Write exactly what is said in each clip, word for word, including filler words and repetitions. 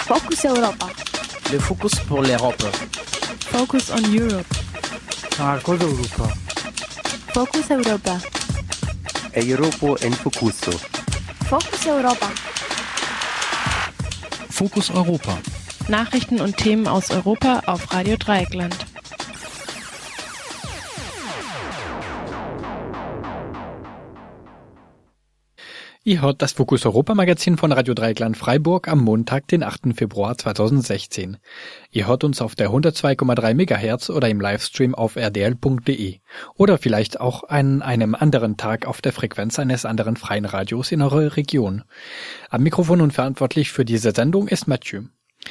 Focus Europa. Le Focus pour l'Europe. Focus on Europe. Marcos Europa. Focus Europa. Europa en Focuso. Focus Europa. Fokus Europa. Nachrichten und Themen aus Europa auf Radio Dreieckland. Ihr hört das Fokus Europa Magazin von Radio Dreieckland Freiburg am Montag, den achten Februar zweitausendsechzehn. Ihr hört uns auf der hundertzwei Komma drei Megahertz oder im Livestream auf r d l punkt d e oder vielleicht auch an einem anderen Tag auf der Frequenz eines anderen freien Radios in eurer Region. Am Mikrofon und verantwortlich für diese Sendung ist Mathieu.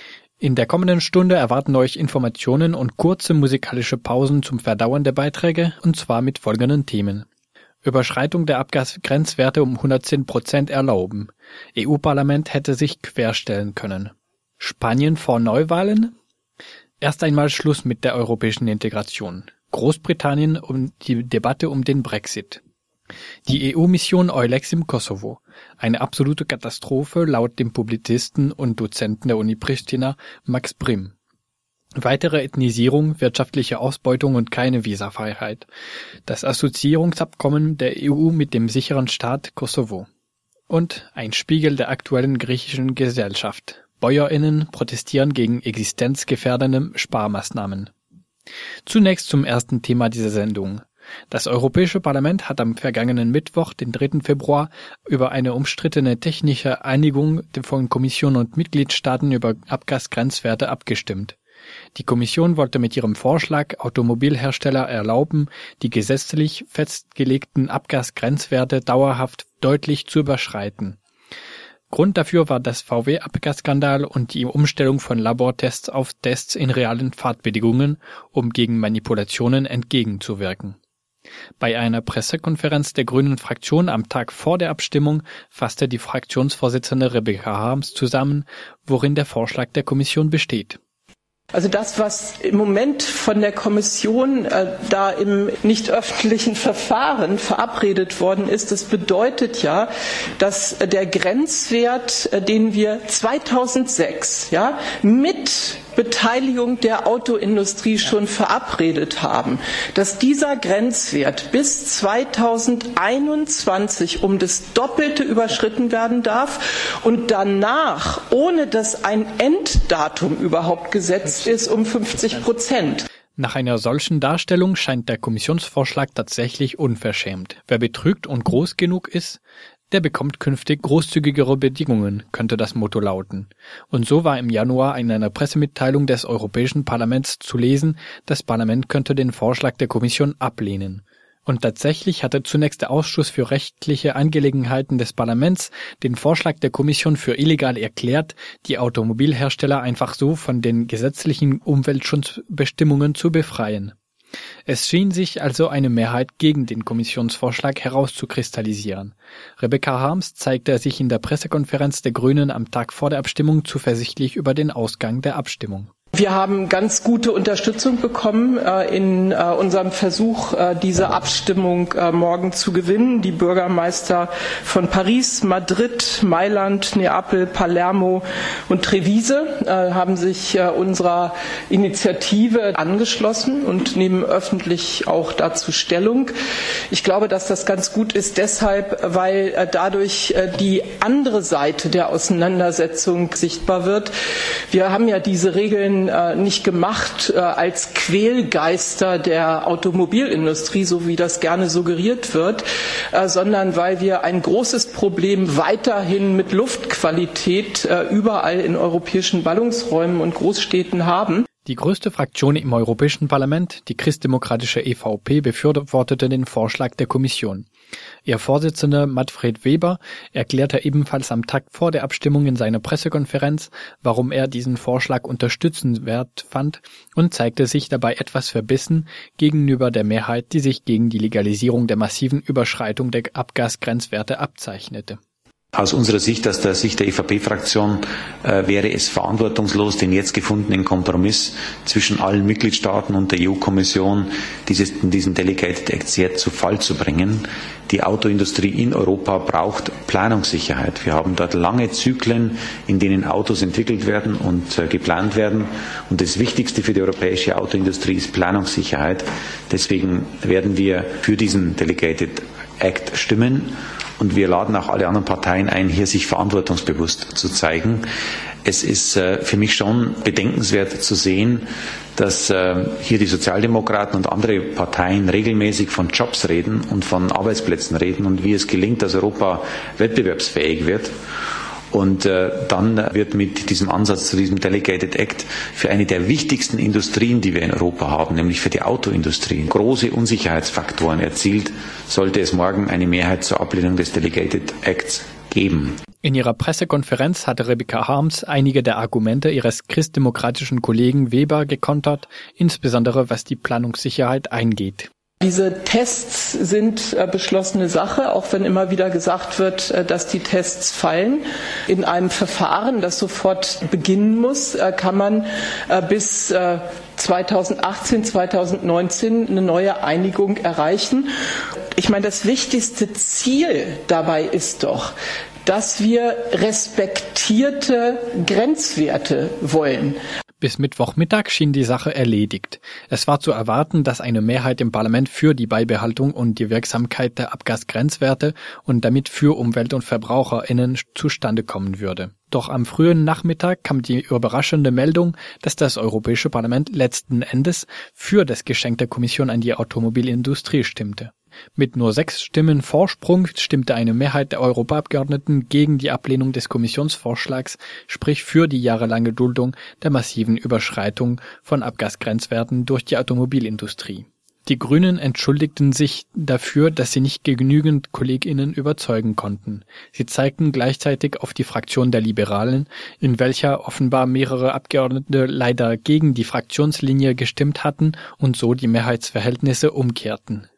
In der kommenden Stunde erwarten euch Informationen und kurze musikalische Pausen zum Verdauen der Beiträge, und zwar mit folgenden Themen. Überschreitung der Abgasgrenzwerte um hundertzehn Prozent erlauben. E U-Parlament hätte sich querstellen können. Spanien vor Neuwahlen? Erst einmal Schluss mit der europäischen Integration. Großbritannien und die Debatte um den Brexit. Die E U-Mission EULEX im Kosovo. Eine absolute Katastrophe laut dem Publizisten und Dozenten der Uni Pristina Max Brim. Weitere Ethnisierung, wirtschaftliche Ausbeutung und keine Visafreiheit. Das Assoziierungsabkommen der E U mit dem sicheren Staat Kosovo. Und ein Spiegel der aktuellen griechischen Gesellschaft. BäuerInnen protestieren gegen existenzgefährdende Sparmaßnahmen. Zunächst zum ersten Thema dieser Sendung. Das Europäische Parlament hat am vergangenen Mittwoch, den dritten Februar, über eine umstrittene technische Einigung von Kommission und Mitgliedstaaten über Abgasgrenzwerte abgestimmt. Die Kommission wollte mit ihrem Vorschlag Automobilhersteller erlauben, die gesetzlich festgelegten Abgasgrenzwerte dauerhaft deutlich zu überschreiten. Grund dafür war das V W-Abgasskandal und die Umstellung von Labortests auf Tests in realen Fahrtbedingungen, um gegen Manipulationen entgegenzuwirken. Bei einer Pressekonferenz der Grünen Fraktion am Tag vor der Abstimmung fasste die Fraktionsvorsitzende Rebecca Harms zusammen, worin der Vorschlag der Kommission besteht. Also das, was im Moment von der Kommission äh, da im nicht öffentlichen Verfahren verabredet worden ist, das bedeutet ja, dass der Grenzwert, äh, den wir zweitausendsechs ja, mit Beteiligung der Autoindustrie schon verabredet haben, dass dieser Grenzwert bis zweitausendeinundzwanzig um das Doppelte überschritten werden darf und danach, ohne dass ein Enddatum überhaupt gesetzt ist, um fünfzig Prozent. Nach einer solchen Darstellung scheint der Kommissionsvorschlag tatsächlich unverschämt. Wer betrügt und groß genug ist, der bekommt künftig großzügigere Bedingungen, könnte das Motto lauten. Und so war im Januar in einer Pressemitteilung des Europäischen Parlaments zu lesen, das Parlament könnte den Vorschlag der Kommission ablehnen. Und tatsächlich hatte zunächst der Ausschuss für rechtliche Angelegenheiten des Parlaments den Vorschlag der Kommission für illegal erklärt, die Automobilhersteller einfach so von den gesetzlichen Umweltschutzbestimmungen zu befreien. Es schien sich also eine Mehrheit gegen den Kommissionsvorschlag herauszukristallisieren. Rebecca Harms zeigte sich in der Pressekonferenz der Grünen am Tag vor der Abstimmung zuversichtlich über den Ausgang der Abstimmung. Wir haben ganz gute Unterstützung bekommen äh, in äh, unserem Versuch, äh, diese Abstimmung äh, morgen zu gewinnen. Die Bürgermeister von Paris, Madrid, Mailand, Neapel, Palermo und Treviso äh, haben sich äh, unserer Initiative angeschlossen und nehmen öffentlich auch dazu Stellung. Ich glaube, dass das ganz gut ist deshalb, weil äh, dadurch äh, die andere Seite der Auseinandersetzung sichtbar wird. Wir haben ja diese Regeln nicht gemacht als Quälgeister der Automobilindustrie, so wie das gerne suggeriert wird, sondern weil wir ein großes Problem weiterhin mit Luftqualität überall in europäischen Ballungsräumen und Großstädten haben. Die größte Fraktion im Europäischen Parlament, die christdemokratische E V P, befürwortete den Vorschlag der Kommission. Ihr Vorsitzender Manfred Weber erklärte ebenfalls am Tag vor der Abstimmung in seiner Pressekonferenz, warum er diesen Vorschlag unterstützenswert fand, und zeigte sich dabei etwas verbissen gegenüber der Mehrheit, die sich gegen die Legalisierung der massiven Überschreitung der Abgasgrenzwerte abzeichnete. Aus unserer Sicht, aus der Sicht der E V P-Fraktion, äh, wäre es verantwortungslos, den jetzt gefundenen Kompromiss zwischen allen Mitgliedstaaten und der E U-Kommission, dieses, diesen Delegated Act sehr zu Fall zu bringen. Die Autoindustrie in Europa braucht Planungssicherheit. Wir haben dort lange Zyklen, in denen Autos entwickelt werden und äh, geplant werden. Und das Wichtigste für die europäische Autoindustrie ist Planungssicherheit. Deswegen werden wir für diesen Delegated Act stimmen. Und wir laden auch alle anderen Parteien ein, hier sich verantwortungsbewusst zu zeigen. Es ist äh, für mich schon bedenkenswert zu sehen, dass äh, hier die Sozialdemokraten und andere Parteien regelmäßig von Jobs reden und von Arbeitsplätzen reden und wie es gelingt, dass Europa wettbewerbsfähig wird. Und äh, dann wird mit diesem Ansatz zu diesem Delegated Act für eine der wichtigsten Industrien, die wir in Europa haben, nämlich für die Autoindustrie, große Unsicherheitsfaktoren erzielt, sollte es morgen eine Mehrheit zur Ablehnung des Delegated Acts geben. In ihrer Pressekonferenz hatte Rebecca Harms einige der Argumente ihres christdemokratischen Kollegen Weber gekontert, insbesondere was die Planungssicherheit eingeht. Diese Tests sind äh, beschlossene Sache, auch wenn immer wieder gesagt wird, äh, dass die Tests fallen. In einem Verfahren, das sofort beginnen muss, äh, kann man äh, bis äh, zweitausendachtzehn, zweitausendneunzehn eine neue Einigung erreichen. Ich meine, das wichtigste Ziel dabei ist doch, dass wir respektierte Grenzwerte wollen. Bis Mittwochmittag schien die Sache erledigt. Es war zu erwarten, dass eine Mehrheit im Parlament für die Beibehaltung und die Wirksamkeit der Abgasgrenzwerte und damit für Umwelt- und VerbraucherInnen zustande kommen würde. Doch am frühen Nachmittag kam die überraschende Meldung, dass das Europäische Parlament letzten Endes für das Geschenk der Kommission an die Automobilindustrie stimmte. Mit nur sechs Stimmen Vorsprung stimmte eine Mehrheit der Europaabgeordneten gegen die Ablehnung des Kommissionsvorschlags, sprich für die jahrelange Duldung der massiven Überschreitung von Abgasgrenzwerten durch die Automobilindustrie. Die Grünen entschuldigten sich dafür, dass sie nicht genügend KollegInnen überzeugen konnten. Sie zeigten gleichzeitig auf die Fraktion der Liberalen, in welcher offenbar mehrere Abgeordnete leider gegen die Fraktionslinie gestimmt hatten und so die Mehrheitsverhältnisse umkehrten.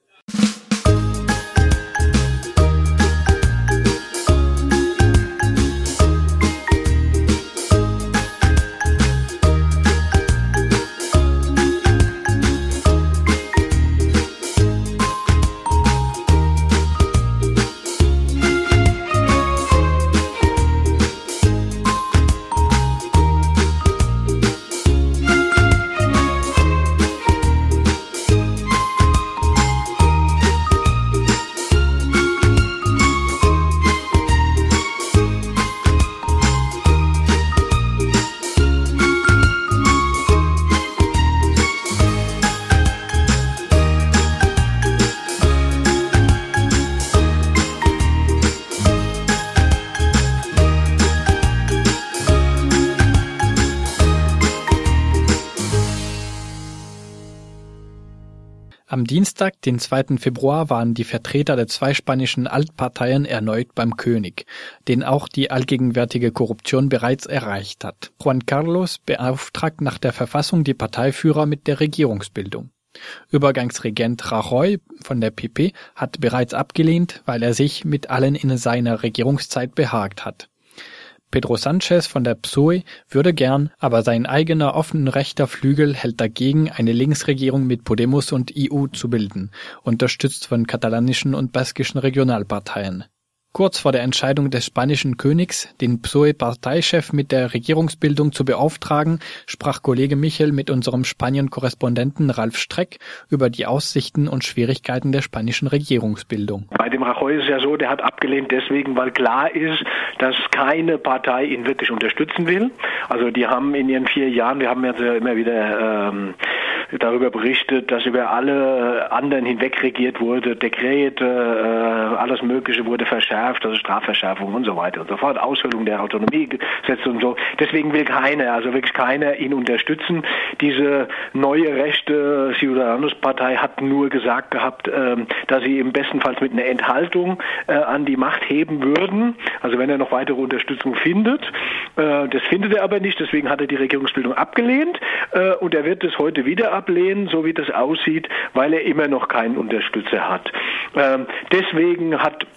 Am Dienstag, den zweiten Februar, waren die Vertreter der zwei spanischen Altparteien erneut beim König, den auch die allgegenwärtige Korruption bereits erreicht hat. Juan Carlos beauftragt nach der Verfassung die Parteiführer mit der Regierungsbildung. Übergangsregent Rajoy von der P P hat bereits abgelehnt, weil er sich mit allen in seiner Regierungszeit behagt hat. Pedro Sánchez von der P S O E würde gern, aber sein eigener offen rechter Flügel hält dagegen, eine Linksregierung mit Podemos und I U zu bilden, unterstützt von katalanischen und baskischen Regionalparteien. Kurz vor der Entscheidung des spanischen Königs, den P S O E-Parteichef mit der Regierungsbildung zu beauftragen, sprach Kollege Michel mit unserem Spanien-Korrespondenten Ralf Streck über die Aussichten und Schwierigkeiten der spanischen Regierungsbildung. Bei dem Rajoy ist es ja so, der hat abgelehnt deswegen, weil klar ist, dass keine Partei ihn wirklich unterstützen will. Also die haben in ihren vier Jahren, wir haben ja immer wieder ähm, darüber berichtet, dass über alle anderen hinweg regiert wurde, Dekrete, äh, alles Mögliche wurde verschärft, also Strafverschärfung und so weiter und so fort, Aushöhlung der Autonomiegesetze und so. Deswegen will keiner, also wirklich keiner ihn unterstützen. Diese neue rechte Ciudadanos-Partei hat nur gesagt gehabt, äh, dass sie im bestenfalls mit einer Enthaltung äh, an die Macht heben würden, also wenn er noch weitere Unterstützung findet. Äh, das findet er aber nicht, deswegen hat er die Regierungsbildung abgelehnt äh, und er wird es heute wieder ablehnen, so wie das aussieht, weil er immer noch keinen Unterstützer hat. Ähm, deswegen hat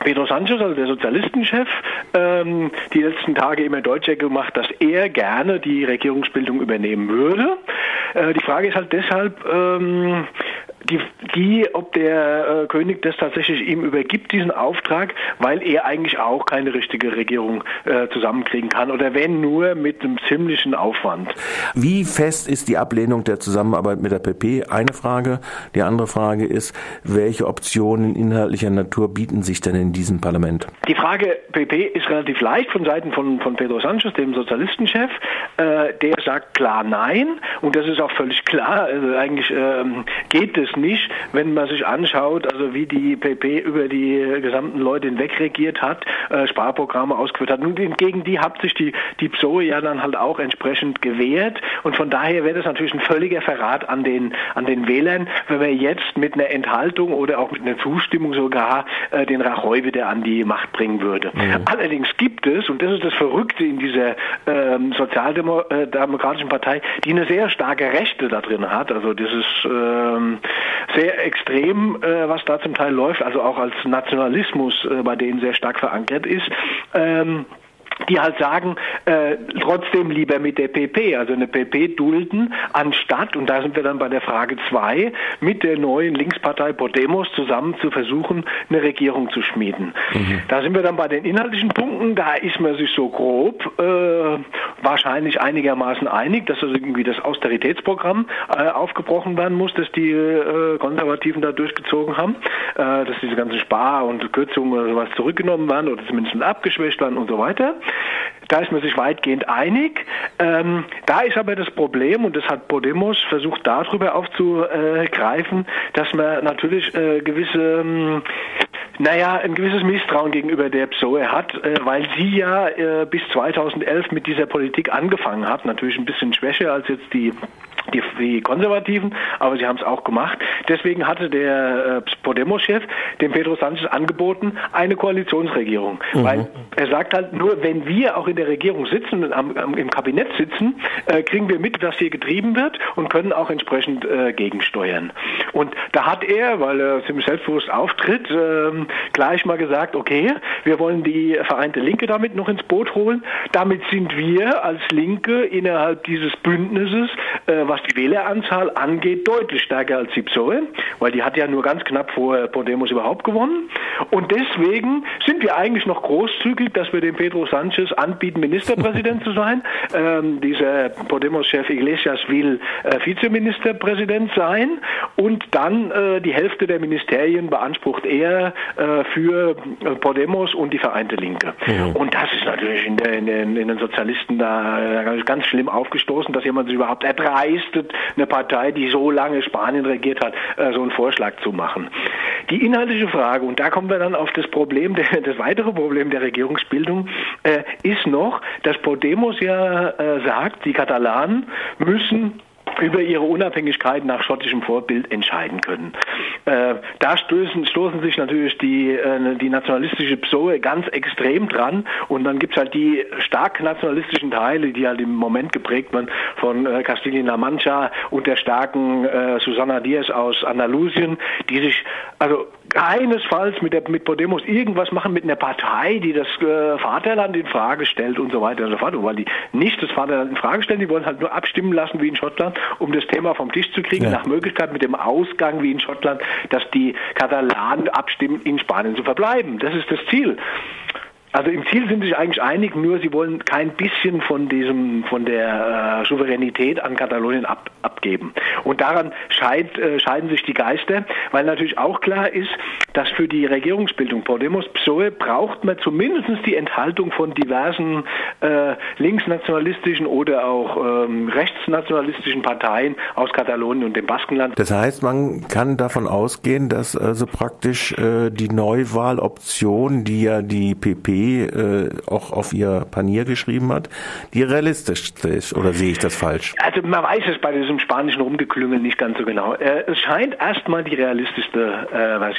Pedro Sánchez, also der Sozialistenchef, ähm, die letzten Tage immer deutlicher gemacht, dass er gerne die Regierungsbildung übernehmen würde. Äh, die Frage ist halt deshalb, ähm, Die, die, ob der äh, König das tatsächlich ihm übergibt, diesen Auftrag, weil er eigentlich auch keine richtige Regierung äh, zusammenkriegen kann oder wenn nur mit einem ziemlichen Aufwand. Wie fest ist die Ablehnung der Zusammenarbeit mit der P P? Eine Frage. Die andere Frage ist, welche Optionen inhaltlicher Natur bieten sich denn in diesem Parlament? Die Frage P P ist relativ leicht von Seiten von, von Pedro Sánchez, dem Sozialistenchef. Äh, der sagt klar nein und das ist auch völlig klar. Also eigentlich ähm, geht es nicht, wenn man sich anschaut, also wie die P P über die gesamten Leute hinweg regiert hat, äh, Sparprogramme ausgeführt hat. Und gegen die hat sich die, die P S O E ja dann halt auch entsprechend gewehrt. Und von daher wäre das natürlich ein völliger Verrat an den, an den Wählern, wenn wir jetzt mit einer Enthaltung oder auch mit einer Zustimmung sogar äh, den Rajoy wieder an die Macht bringen würde. Mhm. Allerdings gibt es, und das ist das Verrückte in dieser ähm, sozialdemokratischen Partei, die eine sehr starke Rechte da drin hat. Also das ist ähm, sehr extrem, äh, was da zum Teil läuft, also auch als Nationalismus äh, bei denen sehr stark verankert ist. Ähm, die halt sagen, äh, trotzdem lieber mit der P P, also eine P P dulden, anstatt, und da sind wir dann bei der Frage zwei, mit der neuen Linkspartei Podemos zusammen zu versuchen, eine Regierung zu schmieden. Mhm. Da sind wir dann bei den inhaltlichen Punkten, da ist man sich so grob äh, wahrscheinlich einigermaßen einig, dass also irgendwie das Austeritätsprogramm äh, aufgebrochen werden muss, das die äh, Konservativen da durchgezogen haben, äh, dass diese ganzen Spar- und Kürzungen oder sowas zurückgenommen werden oder zumindest abgeschwächt werden und so weiter. Da ist man sich weitgehend einig. Ähm, da ist aber das Problem, und das hat Podemos versucht darüber aufzugreifen, dass man natürlich äh, gewisse, ähm, naja, ein gewisses Misstrauen gegenüber der P S O E hat, äh, weil sie ja äh, bis zweitausendelf mit dieser Politik angefangen hat. Natürlich ein bisschen schwächer als jetzt die Die, die Konservativen, aber sie haben es auch gemacht. Deswegen hatte der äh, Podemos-Chef dem Pedro Sánchez angeboten, eine Koalitionsregierung. Mhm. Weil er sagt halt, nur wenn wir auch in der Regierung sitzen und am, am, im Kabinett sitzen, äh, kriegen wir mit, dass hier getrieben wird und können auch entsprechend äh, gegensteuern. Und da hat er, weil er ziemlich selbstbewusst auftritt, äh, gleich mal gesagt, okay, wir wollen die Vereinte Linke damit noch ins Boot holen. Damit sind wir als Linke innerhalb dieses Bündnisses, äh, was die Wähleranzahl angeht, deutlich stärker als die P S O E, weil die hat ja nur ganz knapp vor Podemos überhaupt gewonnen. Und deswegen sind wir eigentlich noch großzügig, dass wir dem Pedro Sánchez anbieten, Ministerpräsident zu sein. Ähm, dieser Podemos-Chef Iglesias will äh, Vizeministerpräsident sein und dann äh, die Hälfte der Ministerien beansprucht er äh, für äh, Podemos und die Vereinte Linke. Mhm. Und das ist natürlich in, der, in, den, in den Sozialisten da äh, ganz schlimm aufgestoßen, dass jemand sich überhaupt erdreist, eine Partei, die so lange Spanien regiert hat, so einen Vorschlag zu machen. Die inhaltliche Frage, und da kommen wir dann auf das Problem, das weitere Problem der Regierungsbildung, ist noch, dass Podemos ja sagt, die Katalanen müssen über ihre Unabhängigkeit nach schottischem Vorbild entscheiden können. Äh, da stoßen, stoßen sich natürlich die, äh, die nationalistische P S O E ganz extrem dran und dann gibt es halt die stark nationalistischen Teile, die halt im Moment geprägt werden von äh, Castilla-La Mancha und der starken äh, Susana Díaz aus Andalusien, die sich also keinesfalls mit, der, mit Podemos irgendwas machen mit einer Partei, die das äh, Vaterland in Frage stellt und so weiter und so fort, weil die nicht das Vaterland in Frage stellen, die wollen halt nur abstimmen lassen wie in Schottland, um das Thema vom Tisch zu kriegen, ja. Nach Möglichkeit mit dem Ausgang wie in Schottland, dass die Katalanen abstimmen, in Spanien zu verbleiben. Das ist das Ziel. Also im Ziel sind sie sich eigentlich einig, nur sie wollen kein bisschen von diesem, von der äh, Souveränität an Katalonien ab, abgeben. Und daran scheid, äh, scheiden sich die Geister, weil natürlich auch klar ist, dass für die Regierungsbildung Podemos P S O E braucht man zumindest die Enthaltung von diversen äh, linksnationalistischen oder auch ähm, rechtsnationalistischen Parteien aus Katalonien und dem Baskenland. Das heißt, man kann davon ausgehen, dass also praktisch äh, die Neuwahloption, die ja die P P äh, auch auf ihr Panier geschrieben hat, die realistisch ist, oder sehe ich das falsch? Also man weiß es bei diesem spanischen Rumgeklüngel nicht ganz so genau. Äh, es scheint erstmal die realistischste äh, Version zu sein.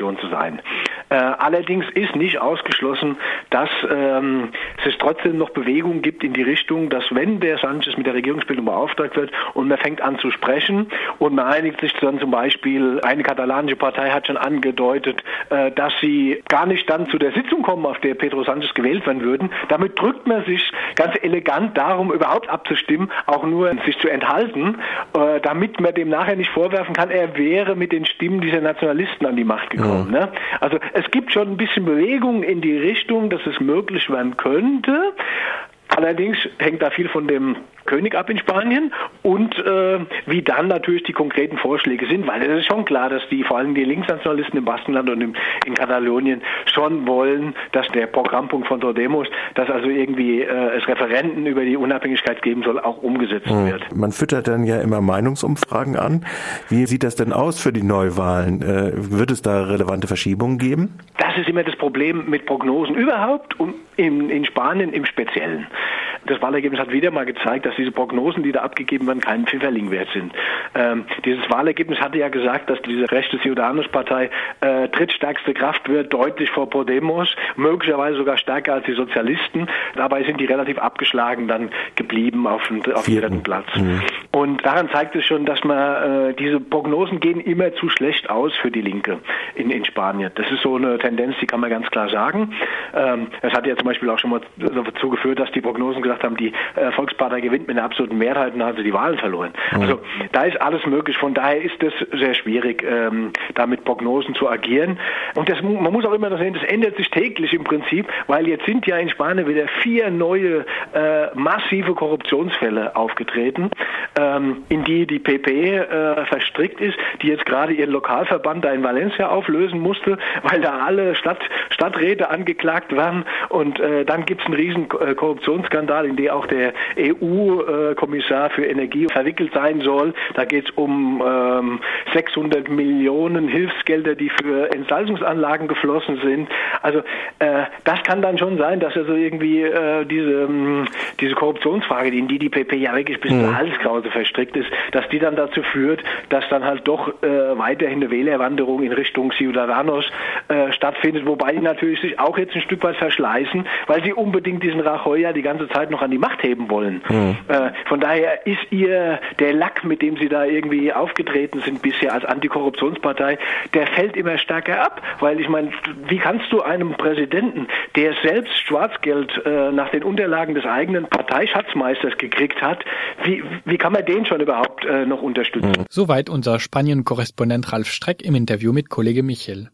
sein. Äh, allerdings ist nicht ausgeschlossen, dass ähm, es trotzdem noch Bewegungen gibt in die Richtung, dass wenn der Sanchez mit der Regierungsbildung beauftragt wird und man fängt an zu sprechen und man einigt sich dann zum Beispiel, eine katalanische Partei hat schon angedeutet, äh, dass sie gar nicht dann zu der Sitzung kommen, auf der Pedro Sanchez gewählt werden würden. Damit drückt man sich ganz elegant darum, überhaupt abzustimmen, auch nur sich zu enthalten, äh, damit man dem nachher nicht vorwerfen kann, er wäre mit den Stimmen dieser Nationalisten an die Macht gekommen. Ja. Ne? Also es gibt schon ein bisschen Bewegung in die Richtung, dass es möglich werden könnte. Allerdings hängt da viel von dem König ab in Spanien und äh, wie dann natürlich die konkreten Vorschläge sind, weil es ist schon klar, dass die vor allem die Linksnationalisten im Baskenland und im, in Katalonien schon wollen, dass der Programmpunkt von Podemos, dass also irgendwie äh, es Referenden über die Unabhängigkeit geben soll, auch umgesetzt mhm. wird. Man füttert dann ja immer Meinungsumfragen an. Wie sieht das denn aus für die Neuwahlen? Äh, wird es da relevante Verschiebungen geben? Das ist immer das Problem mit Prognosen überhaupt und in, in Spanien im Speziellen. Das Wahlergebnis hat wieder mal gezeigt, dass diese Prognosen, die da abgegeben werden, keinen Pfifferling wert sind. Ähm, dieses Wahlergebnis hatte ja gesagt, dass diese rechte Ciudadanos-Partei äh, drittstärkste Kraft wird, deutlich vor Podemos, möglicherweise sogar stärker als die Sozialisten. Dabei sind die relativ abgeschlagen dann geblieben auf dem, auf dem dritten Platz. Mhm. Und daran zeigt es schon, dass man äh, diese Prognosen gehen immer zu schlecht aus für die Linke in, in Spanien. Das ist so eine Tendenz, die kann man ganz klar sagen. Ähm, es hat ja zum Beispiel auch schon mal dazu geführt, dass die Prognosen gesagt haben, die äh, Volkspartei gewinnt mit einer absoluten Mehrheit und dann hat sie die Wahlen verloren. Mhm. Also da ist alles möglich. Von daher ist es sehr schwierig, ähm, da mit Prognosen zu agieren. Und das, man muss auch immer noch sehen, das ändert sich täglich im Prinzip, weil jetzt sind ja in Spanien wieder vier neue äh, massive Korruptionsfälle aufgetreten, ähm, in die die P P äh, verstrickt ist, die jetzt gerade ihren Lokalverband da in Valencia auflösen musste, weil da alle Stadt, Stadträte angeklagt werden. Und äh, dann gibt es einen riesen äh, Korruptionsskandal, in den auch der E U-Kommissar für Energie verwickelt sein soll. Da geht es um ähm, sechshundert Millionen Hilfsgelder, die für Entsalzungsanlagen geflossen sind. Also äh, das kann dann schon sein, dass also irgendwie äh, diese, ähm, diese Korruptionsfrage, in die die P P ja wirklich bis zur mhm. Halskrause verstrickt ist, dass die dann dazu führt, dass dann halt doch äh, weiterhin eine Wählerwanderung in Richtung Ciudadanos äh, stattfindet, wobei die natürlich sich auch jetzt ein Stück weit verschleißen, weil sie unbedingt diesen Rajoy ja die ganze Zeit noch an die Macht heben wollen. Mhm. Äh, von daher ist ihr der Lack, mit dem sie da irgendwie aufgetreten sind bisher als Antikorruptionspartei, der fällt immer stärker ab, weil ich meine, wie kannst du einem Präsidenten, der selbst Schwarzgeld äh, nach den Unterlagen des eigenen Parteischatzmeisters gekriegt hat, wie, wie kann man den schon überhaupt äh, noch unterstützen? Mhm. Soweit unser Spanien-Korrespondent Ralf Streck im Interview mit Kollege Michel.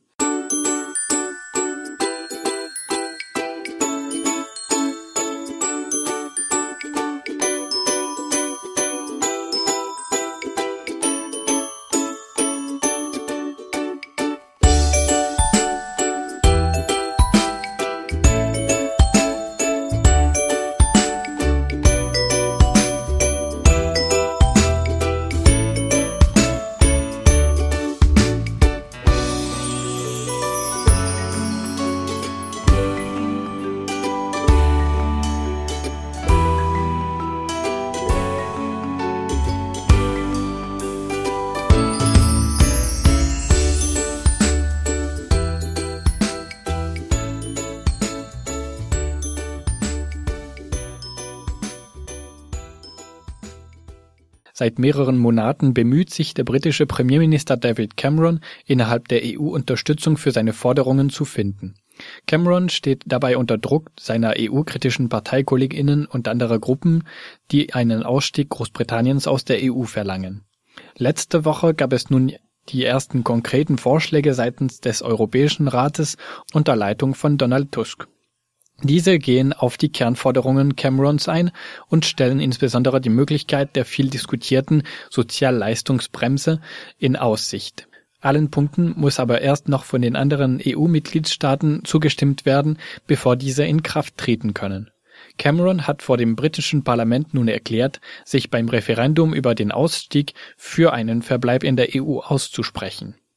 Seit mehreren Monaten bemüht sich der britische Premierminister David Cameron, innerhalb der E U Unterstützung für seine Forderungen zu finden. Cameron steht dabei unter Druck seiner E U-kritischen ParteikollegInnen und anderer Gruppen, die einen Ausstieg Großbritanniens aus der E U verlangen. Letzte Woche gab es nun die ersten konkreten Vorschläge seitens des Europäischen Rates unter Leitung von Donald Tusk. Diese gehen auf die Kernforderungen Camerons ein und stellen insbesondere die Möglichkeit der viel diskutierten Sozialleistungsbremse in Aussicht. Allen Punkten muss aber erst noch von den anderen E U-Mitgliedstaaten zugestimmt werden, bevor diese in Kraft treten können. Cameron hat vor dem britischen Parlament nun erklärt, sich beim Referendum über den Ausstieg für einen Verbleib in der E U auszusprechen.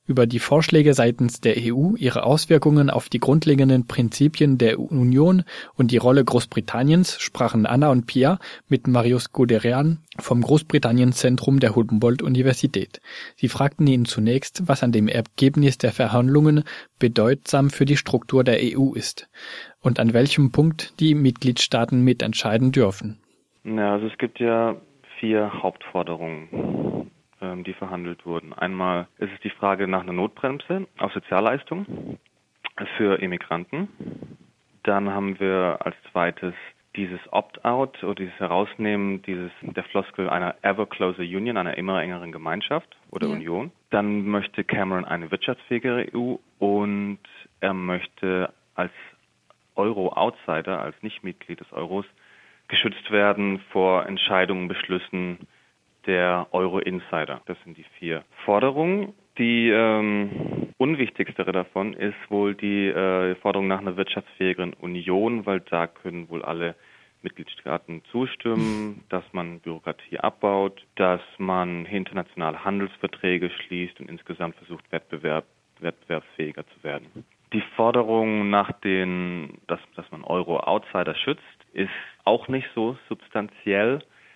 Über die Vorschläge seitens der E U, ihre Auswirkungen auf die grundlegenden Prinzipien der Union und die Rolle Großbritanniens sprachen Anna und Pia mit Marius Guderian vom Großbritannien-Zentrum der Humboldt-Universität. Sie fragten ihn zunächst, was an dem Ergebnis der Verhandlungen bedeutsam für die Struktur der E U ist und an welchem Punkt die Mitgliedstaaten mitentscheiden dürfen. Ja, also es gibt ja vier Hauptforderungen, die verhandelt wurden. Einmal ist es die Frage nach einer Notbremse auf Sozialleistungen für Immigranten. Dann haben wir als zweites dieses Opt-out oder dieses Herausnehmen dieses der Floskel einer ever closer Union, einer immer engeren Gemeinschaft oder ja. Union. Dann möchte Cameron eine wirtschaftsfähigere E U und er möchte als Euro-Outsider, als Nichtmitglied des Euros, geschützt werden vor Entscheidungen, Beschlüssen der Euro-Insider. Das sind die vier Forderungen. Die ähm, unwichtigste davon ist wohl die äh, Forderung nach einer wirtschaftsfähigeren Union, weil da können wohl alle Mitgliedstaaten zustimmen, dass man Bürokratie abbaut, dass man internationale Handelsverträge schließt und insgesamt versucht, Wettbewerb, wettbewerbsfähiger zu werden. Die Forderung nach den, dass, dass man Euro-Outsider schützt, ist auch nicht so substanziell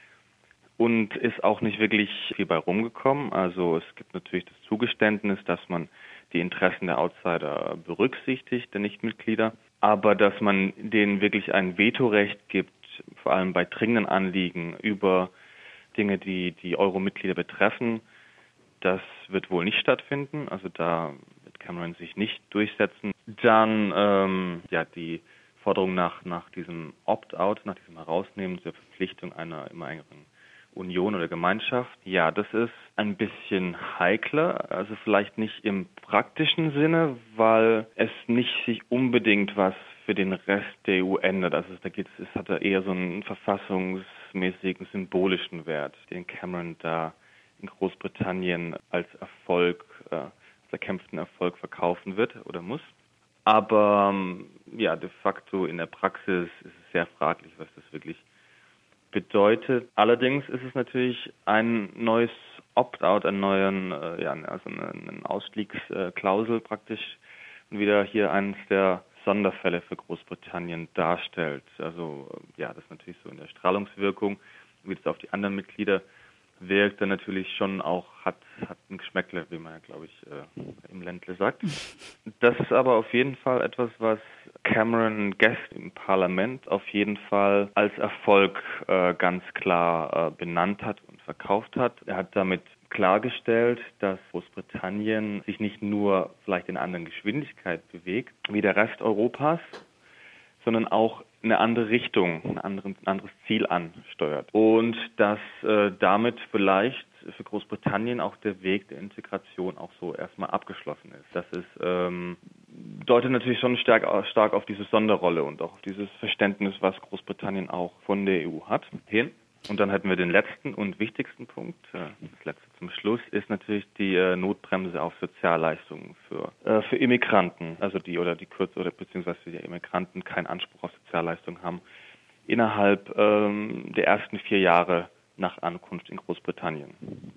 und ist auch nicht wirklich viel bei rumgekommen. Also es gibt natürlich das Zugeständnis, dass man die Interessen der Outsider berücksichtigt, der Nichtmitglieder, aber dass man denen wirklich ein Vetorecht gibt, vor allem bei dringenden Anliegen über Dinge, die die Euro-Mitglieder betreffen, das wird wohl nicht stattfinden. Also da wird Cameron sich nicht durchsetzen. Dann ähm, ja die Forderung nach nach diesem Opt-out, nach diesem Herausnehmen der Verpflichtung einer immer engeren Union oder Gemeinschaft. Ja, das ist ein bisschen heikler, also vielleicht nicht im praktischen Sinne, weil es nicht sich unbedingt was für den Rest der E U ändert. Also da geht es, es hat da eher so einen verfassungsmäßigen, symbolischen Wert, den Cameron da in Großbritannien als Erfolg, äh, als erkämpften Erfolg verkaufen wird oder muss. Aber ja, de facto in der Praxis ist es sehr fraglich, was das wirklich bedeutet. Allerdings ist es natürlich ein neues Opt-out, einen neuen, äh, ja, also eine, eine Ausstiegsklausel praktisch und wieder hier eines der Sonderfälle für Großbritannien darstellt. Also ja, das ist natürlich so in der Strahlungswirkung, wie das auf die anderen Mitglieder wirkt, dann natürlich schon auch, hat, hat ein Geschmäckle, wie man ja, glaube ich, äh, im Ländle sagt. Das ist aber auf jeden Fall etwas, was Cameron gestern im Parlament auf jeden Fall als Erfolg äh, ganz klar äh, benannt hat und verkauft hat. Er hat damit klargestellt, dass Großbritannien sich nicht nur vielleicht in einer anderen Geschwindigkeit bewegt wie der Rest Europas, sondern auch in eine andere Richtung, ein anderes, ein anderes Ziel ansteuert. Und dass äh, damit vielleicht für Großbritannien auch der Weg der Integration auch so erstmal abgeschlossen ist. Das ist, ähm, deutet natürlich schon stark, stark auf diese Sonderrolle und auch auf dieses Verständnis, was Großbritannien auch von der E U hat, hin. Und dann hätten wir den letzten und wichtigsten Punkt, äh, das letzte zum Schluss, ist natürlich die äh, Notbremse auf Sozialleistungen für äh, für Immigranten, also die oder die Kurz- oder beziehungsweise die Immigranten keinen Anspruch auf Sozialleistungen haben, innerhalb ähm, der ersten vier Jahre nach Ankunft in Großbritannien.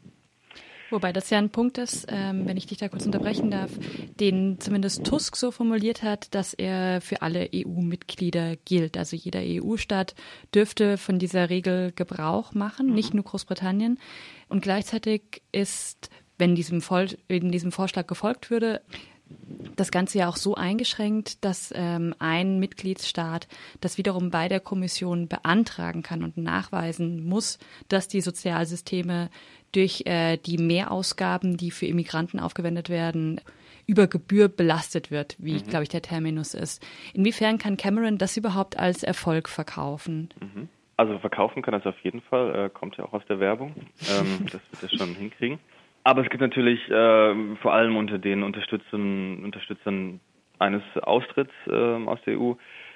Wobei das ja ein Punkt ist, ähm, wenn ich dich da kurz unterbrechen darf, den zumindest Tusk so formuliert hat, dass er für alle E U-Mitglieder gilt. Also jeder E U-Staat dürfte von dieser Regel Gebrauch machen, mhm. nicht nur Großbritannien. Und gleichzeitig ist, wenn diesem, Vol- in diesem Vorschlag gefolgt würde, das Ganze ja auch so eingeschränkt, dass ähm, ein Mitgliedsstaat das wiederum bei der Kommission beantragen kann und nachweisen muss, dass die Sozialsysteme durch äh, die Mehrausgaben, die für Immigranten aufgewendet werden, über Gebühr belastet wird, wie, mhm. glaube ich, der Terminus ist. Inwiefern kann Cameron das überhaupt als Erfolg verkaufen? Mhm. Also verkaufen kann das auf jeden Fall, äh, kommt ja auch aus der Werbung. Ähm, das wird das schon hinkriegen. Aber es gibt natürlich äh, vor allem unter den Unterstützern, Unterstützern eines Austritts äh, aus der E U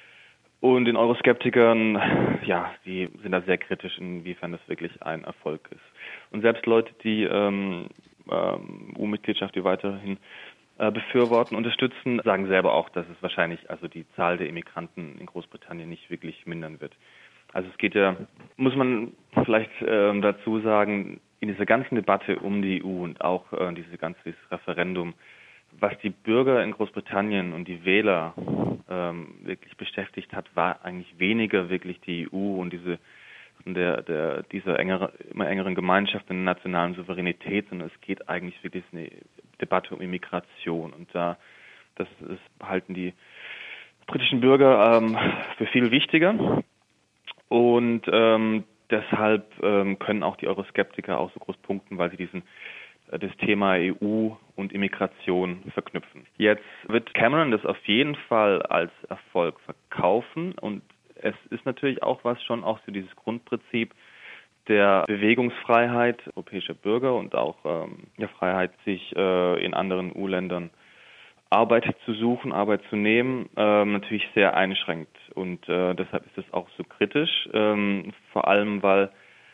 und den Euroskeptikern, ja, die sind da sehr kritisch, inwiefern das wirklich ein Erfolg ist. Und selbst Leute, die ähm, ähm, E U-Mitgliedschaft, die weiterhin äh, befürworten, unterstützen, sagen selber auch, dass es wahrscheinlich also die Zahl der Immigranten in Großbritannien nicht wirklich mindern wird. Also es geht ja, muss man vielleicht äh, dazu sagen, in dieser ganzen Debatte um die E U und auch äh, diese ganze dieses Referendum, was die Bürger in Großbritannien und die Wähler ähm, wirklich beschäftigt hat, war eigentlich weniger wirklich die E U und diese der, der dieser engere, immer engeren Gemeinschaft in der nationalen Souveränität, sondern es geht eigentlich wirklich eine Debatte um Immigration. Und da das, das halten die britischen Bürger ähm, für viel wichtiger. Und ähm, deshalb ähm, können auch die Euroskeptiker auch so groß punkten, weil sie diesen das Thema E U und Immigration verknüpfen. Jetzt wird Cameron das auf jeden Fall als Erfolg verkaufen und es ist natürlich auch was schon auch so dieses Grundprinzip der Bewegungsfreiheit europäischer Bürger und auch ähm, der Freiheit, sich äh, in anderen E U-Ländern Arbeit zu suchen, Arbeit zu nehmen, ähm, natürlich sehr einschränkt. Und äh, deshalb ist es auch so kritisch, ähm, vor allem weil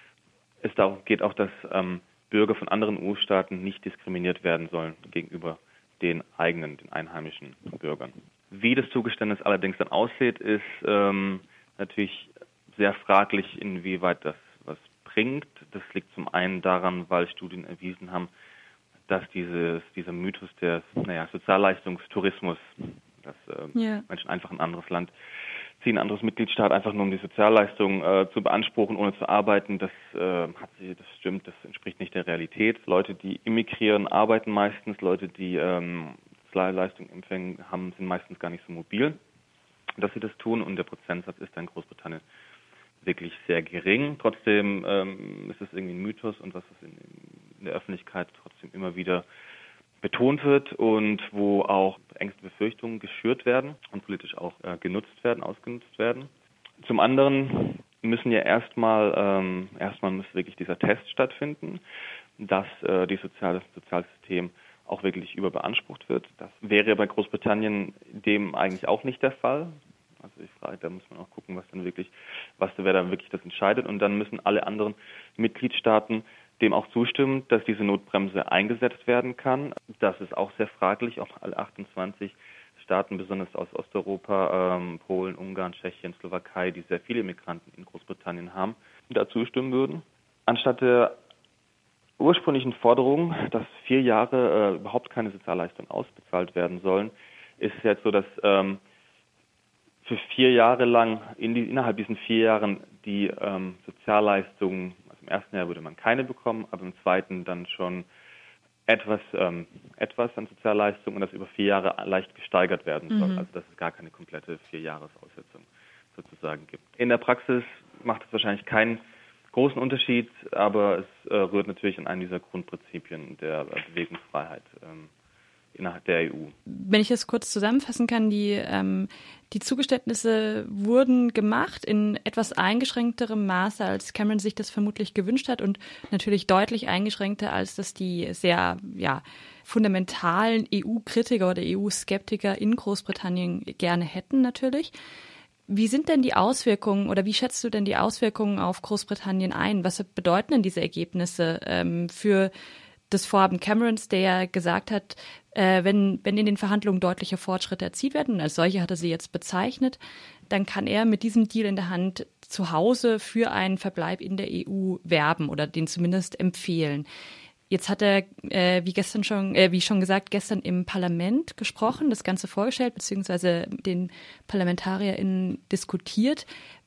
es darum geht auch, dass ähm, Bürger von anderen E U-Staaten nicht diskriminiert werden sollen gegenüber den eigenen, den einheimischen Bürgern. Wie das Zugeständnis allerdings dann aussieht, ist ähm, natürlich sehr fraglich, inwieweit das was bringt. Das liegt zum einen daran, weil Studien erwiesen haben, dass dieses, dieser Mythos des naja, Sozialleistungstourismus, dass äh, yeah. Menschen einfach in ein anderes Land ziehen, ein anderes Mitgliedstaat, einfach nur um die Sozialleistung äh, zu beanspruchen, ohne zu arbeiten, das, äh, hat sie, das stimmt, das entspricht nicht der Realität. Leute, die immigrieren, arbeiten meistens. Leute, die ähm, Sozialleistung empfangen, haben, sind meistens gar nicht so mobil, dass sie das tun. Und der Prozentsatz ist in Großbritannien wirklich sehr gering. Trotzdem ähm, ist es irgendwie ein Mythos und was in, in der Öffentlichkeit trotzdem immer wieder betont wird und wo auch Ängste, Befürchtungen geschürt werden und politisch auch äh, genutzt werden, ausgenutzt werden. Zum anderen müssen ja erstmal ähm, erstmal muss wirklich dieser Test stattfinden, dass äh, die soziale, das Sozialsystem auch wirklich überbeansprucht wird. Das wäre bei Großbritannien dem eigentlich auch nicht der Fall. Also ich frage, da muss man auch gucken, was dann wirklich, was wer dann wirklich das entscheidet. Und dann müssen alle anderen Mitgliedstaaten dem auch zustimmen, dass diese Notbremse eingesetzt werden kann. Das ist auch sehr fraglich, auch alle achtundzwanzig Staaten, besonders aus Osteuropa, ähm, Polen, Ungarn, Tschechien, Slowakei, die sehr viele Migranten in Großbritannien haben, da zustimmen würden. Anstatt der ursprünglichen Forderung, dass vier Jahre äh, überhaupt keine Sozialleistungen ausbezahlt werden sollen, ist es jetzt so, dass ähm, für vier Jahre lang, in die, innerhalb diesen vier Jahren, die ähm, Sozialleistungen, also im ersten Jahr würde man keine bekommen, aber im zweiten dann schon etwas, ähm, etwas an Sozialleistungen und das über vier Jahre leicht gesteigert werden soll. Mhm. Also dass es gar keine komplette Vierjahresaussetzung sozusagen gibt. In der Praxis macht es wahrscheinlich keinen großen Unterschied, aber es äh, rührt natürlich an einem dieser Grundprinzipien der äh, Bewegungsfreiheit ähm, innerhalb der E U. Wenn ich das kurz zusammenfassen kann, die, ähm, die Zugeständnisse wurden gemacht in etwas eingeschränkterem Maße, als Cameron sich das vermutlich gewünscht hat und natürlich deutlich eingeschränkter, als das die sehr ja, fundamentalen E U-Kritiker oder E U-Skeptiker in Großbritannien gerne hätten natürlich. Wie sind denn die Auswirkungen oder wie schätzt du denn die Auswirkungen auf Großbritannien ein? Was bedeuten denn diese Ergebnisse ähm, für das Vorhaben Camerons, der ja gesagt hat, äh, wenn, wenn in den Verhandlungen deutliche Fortschritte erzielt werden, als solche hat er sie jetzt bezeichnet, dann kann er mit diesem Deal in der Hand zu Hause für einen Verbleib in der E U werben oder den zumindest empfehlen. Jetzt hat er, äh, wie gestern schon, äh, wie schon gesagt, gestern im Parlament gesprochen, das Ganze vorgestellt, beziehungsweise den ParlamentarierInnen diskutiert.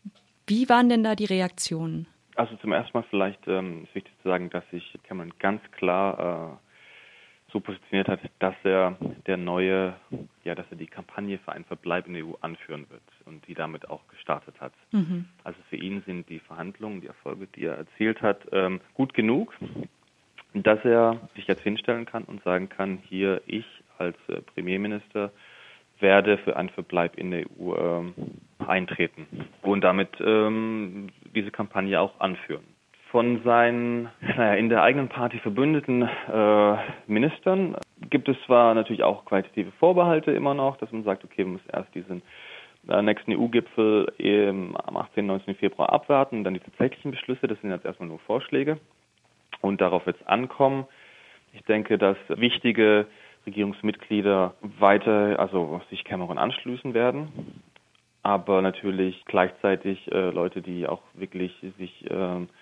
Wie waren denn da die Reaktionen? Also zum ersten Mal vielleicht ähm, ist wichtig zu sagen, dass sich Cameron ganz klar äh, so positioniert hat, dass er der neue, ja, dass er die Kampagne für einen Verbleib in der E U anführen wird und die damit auch gestartet hat. Mhm. Also für ihn sind die Verhandlungen, die Erfolge, die er erzielt hat, ähm, gut genug, dass er sich jetzt hinstellen kann und sagen kann, hier ich als äh, Premierminister werde für einen Verbleib in der E U ähm, eintreten und damit ähm, diese Kampagne auch anführen. Von seinen naja, in der eigenen Party verbündeten äh, Ministern gibt es zwar natürlich auch qualitative Vorbehalte immer noch, dass man sagt, okay, wir müssen erst diesen äh, nächsten E U-Gipfel ähm, am achtzehnten, neunzehnten Februar abwarten und dann die tatsächlichen Beschlüsse, das sind jetzt erstmal nur Vorschläge und darauf wird es ankommen. Ich denke, dass wichtige Regierungsmitglieder weiter, also sich Cameron anschließen werden, aber natürlich gleichzeitig äh, Leute, die auch wirklich sich äh,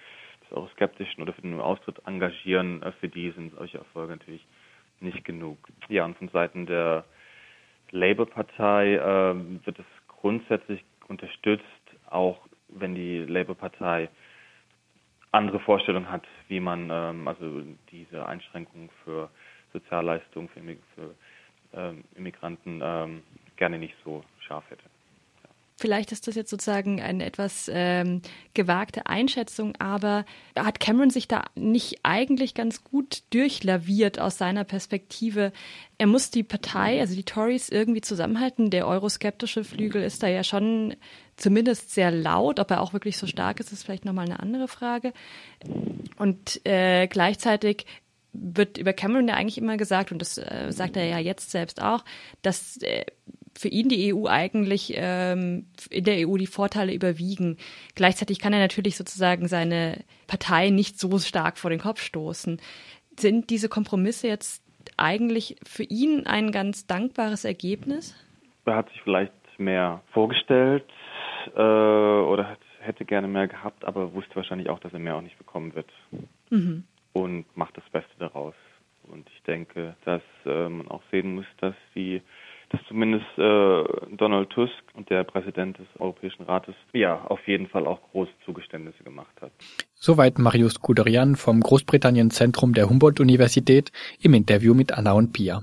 euroskeptischen oder für den Austritt engagieren, für die sind solche Erfolge natürlich nicht genug. Ja, und von Seiten der Labour-Partei äh, wird es grundsätzlich unterstützt, auch wenn die Labour-Partei andere Vorstellungen hat, wie man ähm, also diese Einschränkungen für Sozialleistungen für, für ähm, Immigranten ähm, gerne nicht so scharf hätte. Vielleicht ist das jetzt sozusagen eine etwas ähm, gewagte Einschätzung, aber hat Cameron sich da nicht eigentlich ganz gut durchlaviert aus seiner Perspektive? Er muss die Partei, also die Tories, irgendwie zusammenhalten. Der euroskeptische Flügel ist da ja schon zumindest sehr laut. Ob er auch wirklich so stark ist, ist vielleicht nochmal eine andere Frage. Und äh, gleichzeitig wird über Cameron ja eigentlich immer gesagt, und das äh, sagt er ja jetzt selbst auch, dass äh, für ihn die E U eigentlich ähm, in der E U die Vorteile überwiegen. Gleichzeitig kann er natürlich sozusagen seine Partei nicht so stark vor den Kopf stoßen. Sind diese Kompromisse jetzt eigentlich für ihn ein ganz dankbares Ergebnis? Er hat sich vielleicht mehr vorgestellt äh, oder hat, hätte gerne mehr gehabt, aber wusste wahrscheinlich auch, dass er mehr auch nicht bekommen wird. Mhm. Und macht das Beste daraus. Und ich denke, dass äh, man auch sehen muss, dass die dass zumindest äh, Donald Tusk und der Präsident des Europäischen Rates ja auf jeden Fall auch große Zugeständnisse gemacht hat. Soweit Marius Guderian vom Großbritannien-Zentrum der Humboldt-Universität im Interview mit Anna und Pia.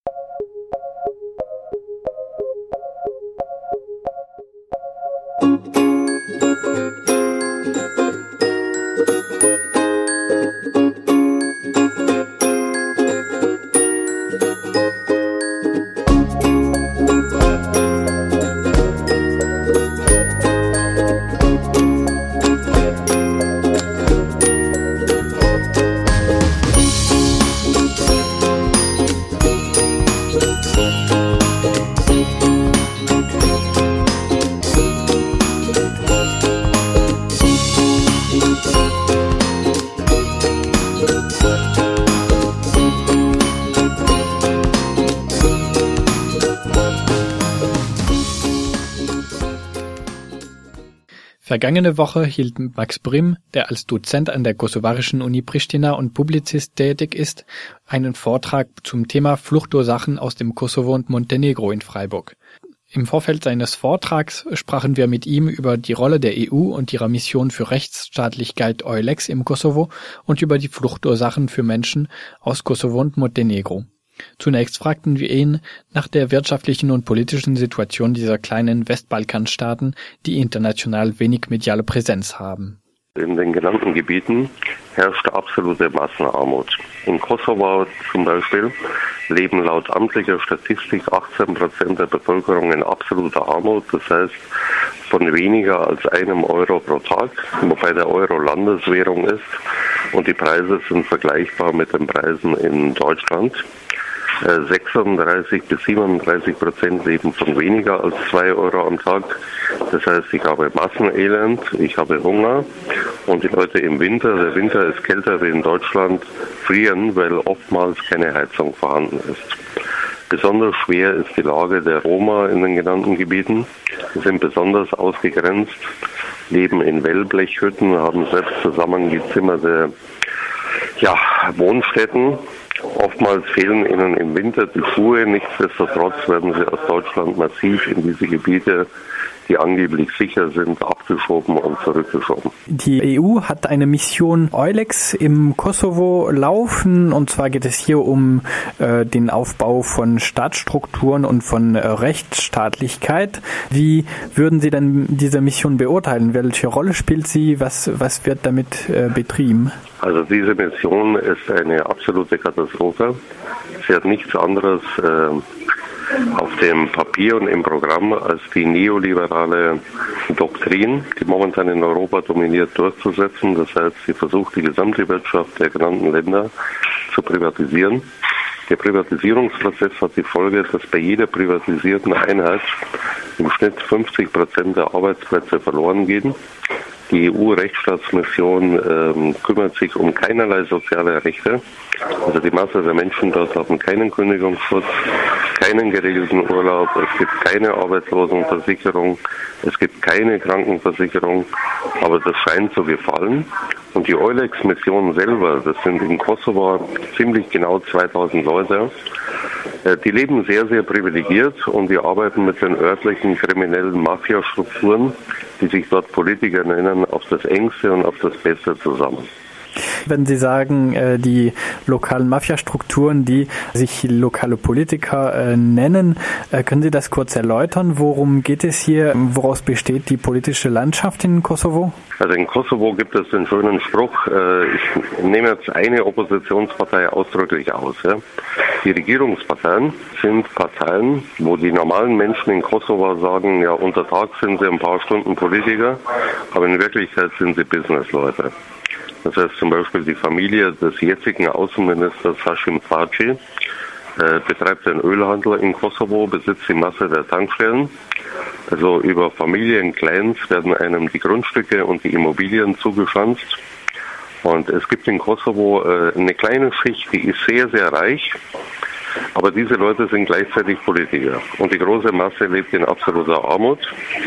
Vergangene Woche hielt Max Brim, der als Dozent an der kosovarischen Uni Pristina und Publizist tätig ist, einen Vortrag zum Thema Fluchtursachen aus dem Kosovo und Montenegro in Freiburg. Im Vorfeld seines Vortrags sprachen wir mit ihm über die Rolle der E U und ihrer Mission für Rechtsstaatlichkeit EULEX im Kosovo und über die Fluchtursachen für Menschen aus Kosovo und Montenegro. Zunächst fragten wir ihn nach der wirtschaftlichen und politischen Situation dieser kleinen Westbalkanstaaten, die international wenig mediale Präsenz haben. In den genannten Gebieten herrscht absolute Massenarmut. In Kosovo zum Beispiel leben laut amtlicher Statistik achtzehn Prozent der Bevölkerung in absoluter Armut, das heißt von weniger als einem Euro pro Tag, wobei der Euro Landeswährung ist und die Preise sind vergleichbar mit den Preisen in Deutschland. sechsunddreißig bis siebenunddreißig Prozent leben von weniger als zwei Euro am Tag. Das heißt, ich habe Massenelend, ich habe Hunger und die Leute im Winter, der Winter ist kälter wie in Deutschland, frieren, weil oftmals keine Heizung vorhanden ist. Besonders schwer ist die Lage der Roma in den genannten Gebieten. Sie sind besonders ausgegrenzt, leben in Wellblechhütten, haben selbst zusammengezimmerte ja, Wohnstätten. Oftmals fehlen ihnen im Winter die Schuhe, nichtsdestotrotz werden sie aus Deutschland massiv in diese Gebiete, die angeblich sicher sind, abgeschoben und zurückgeschoben. Die E U hat eine Mission EULEX im Kosovo laufen, und zwar geht es hier um äh, den Aufbau von Staatsstrukturen und von äh, Rechtsstaatlichkeit. Wie würden Sie denn diese Mission beurteilen? Welche Rolle spielt sie? Was, was wird damit äh, betrieben? Also diese Mission ist eine absolute Katastrophe. Sie hat nichts anderes äh, auf dem Papier und im Programm als die neoliberale Doktrin, die momentan in Europa dominiert, durchzusetzen. Das heißt, sie versucht, die gesamte Wirtschaft der genannten Länder zu privatisieren. Der Privatisierungsprozess hat die Folge, dass bei jeder privatisierten Einheit im Schnitt fünfzig Prozent der Arbeitsplätze verloren gehen. Die E U-Rechtsstaatsmission ähm, kümmert sich um keinerlei soziale Rechte. Also die Masse der Menschen dort haben keinen Kündigungsschutz, keinen geregelten Urlaub, es gibt keine Arbeitslosenversicherung, es gibt keine Krankenversicherung, aber das scheint zu gefallen. Und die Eulex-Mission selber, das sind in Kosovo ziemlich genau zweitausend Leute, die leben sehr, sehr privilegiert und die arbeiten mit den örtlichen kriminellen Mafiastrukturen, die sich dort Politiker nennen, auf das Engste und auf das Beste zusammen. Wenn Sie sagen, die lokalen Mafiastrukturen, die sich lokale Politiker äh, nennen, äh, können Sie das kurz erläutern? Worum geht es hier? Woraus besteht die politische Landschaft in Kosovo? Also in Kosovo gibt es den schönen Spruch, äh, ich nehme jetzt eine Oppositionspartei ausdrücklich aus. Ja. Die Regierungsparteien sind Parteien, wo die normalen Menschen in Kosovo sagen, ja, unter Tag sind sie ein paar Stunden Politiker, aber in Wirklichkeit sind sie Businessleute. Das heißt zum Beispiel die Familie des jetzigen Außenministers Hashim Thaci äh, betreibt einen Ölhandel in Kosovo, besitzt die Masse der Tankstellen. Also über Familienclans werden einem die Grundstücke und die Immobilien zugeschanzt. Und es gibt in Kosovo äh, eine kleine Schicht, die ist sehr, sehr reich. Aber diese Leute sind gleichzeitig Politiker. Und die große Masse lebt in absoluter Armut.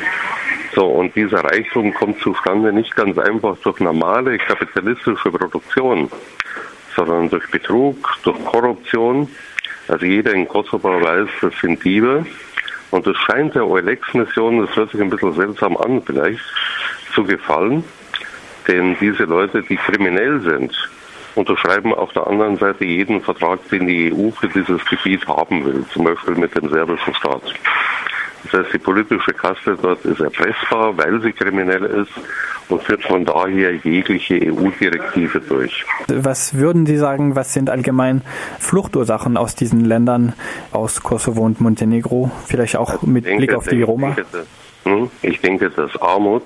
So, und dieser Reichtum kommt zustande nicht ganz einfach durch normale kapitalistische Produktion, sondern durch Betrug, durch Korruption. Also jeder in Kosovo weiß, das sind Diebe. Und es scheint der Eulex-Mission, das hört sich ein bisschen seltsam an vielleicht, zu gefallen. Denn diese Leute, die kriminell sind, unterschreiben auf der anderen Seite jeden Vertrag, den die E U für dieses Gebiet haben will, zum Beispiel mit dem serbischen Staat. Das heißt, die politische Kaste dort ist erpressbar, weil sie kriminell ist und führt von daher jegliche E U-Direktive durch. Was würden Sie sagen, was sind allgemein Fluchtursachen aus diesen Ländern, aus Kosovo und Montenegro, vielleicht auch mit denke, Blick auf die Roma? Ich denke, dass, ich denke, dass Armut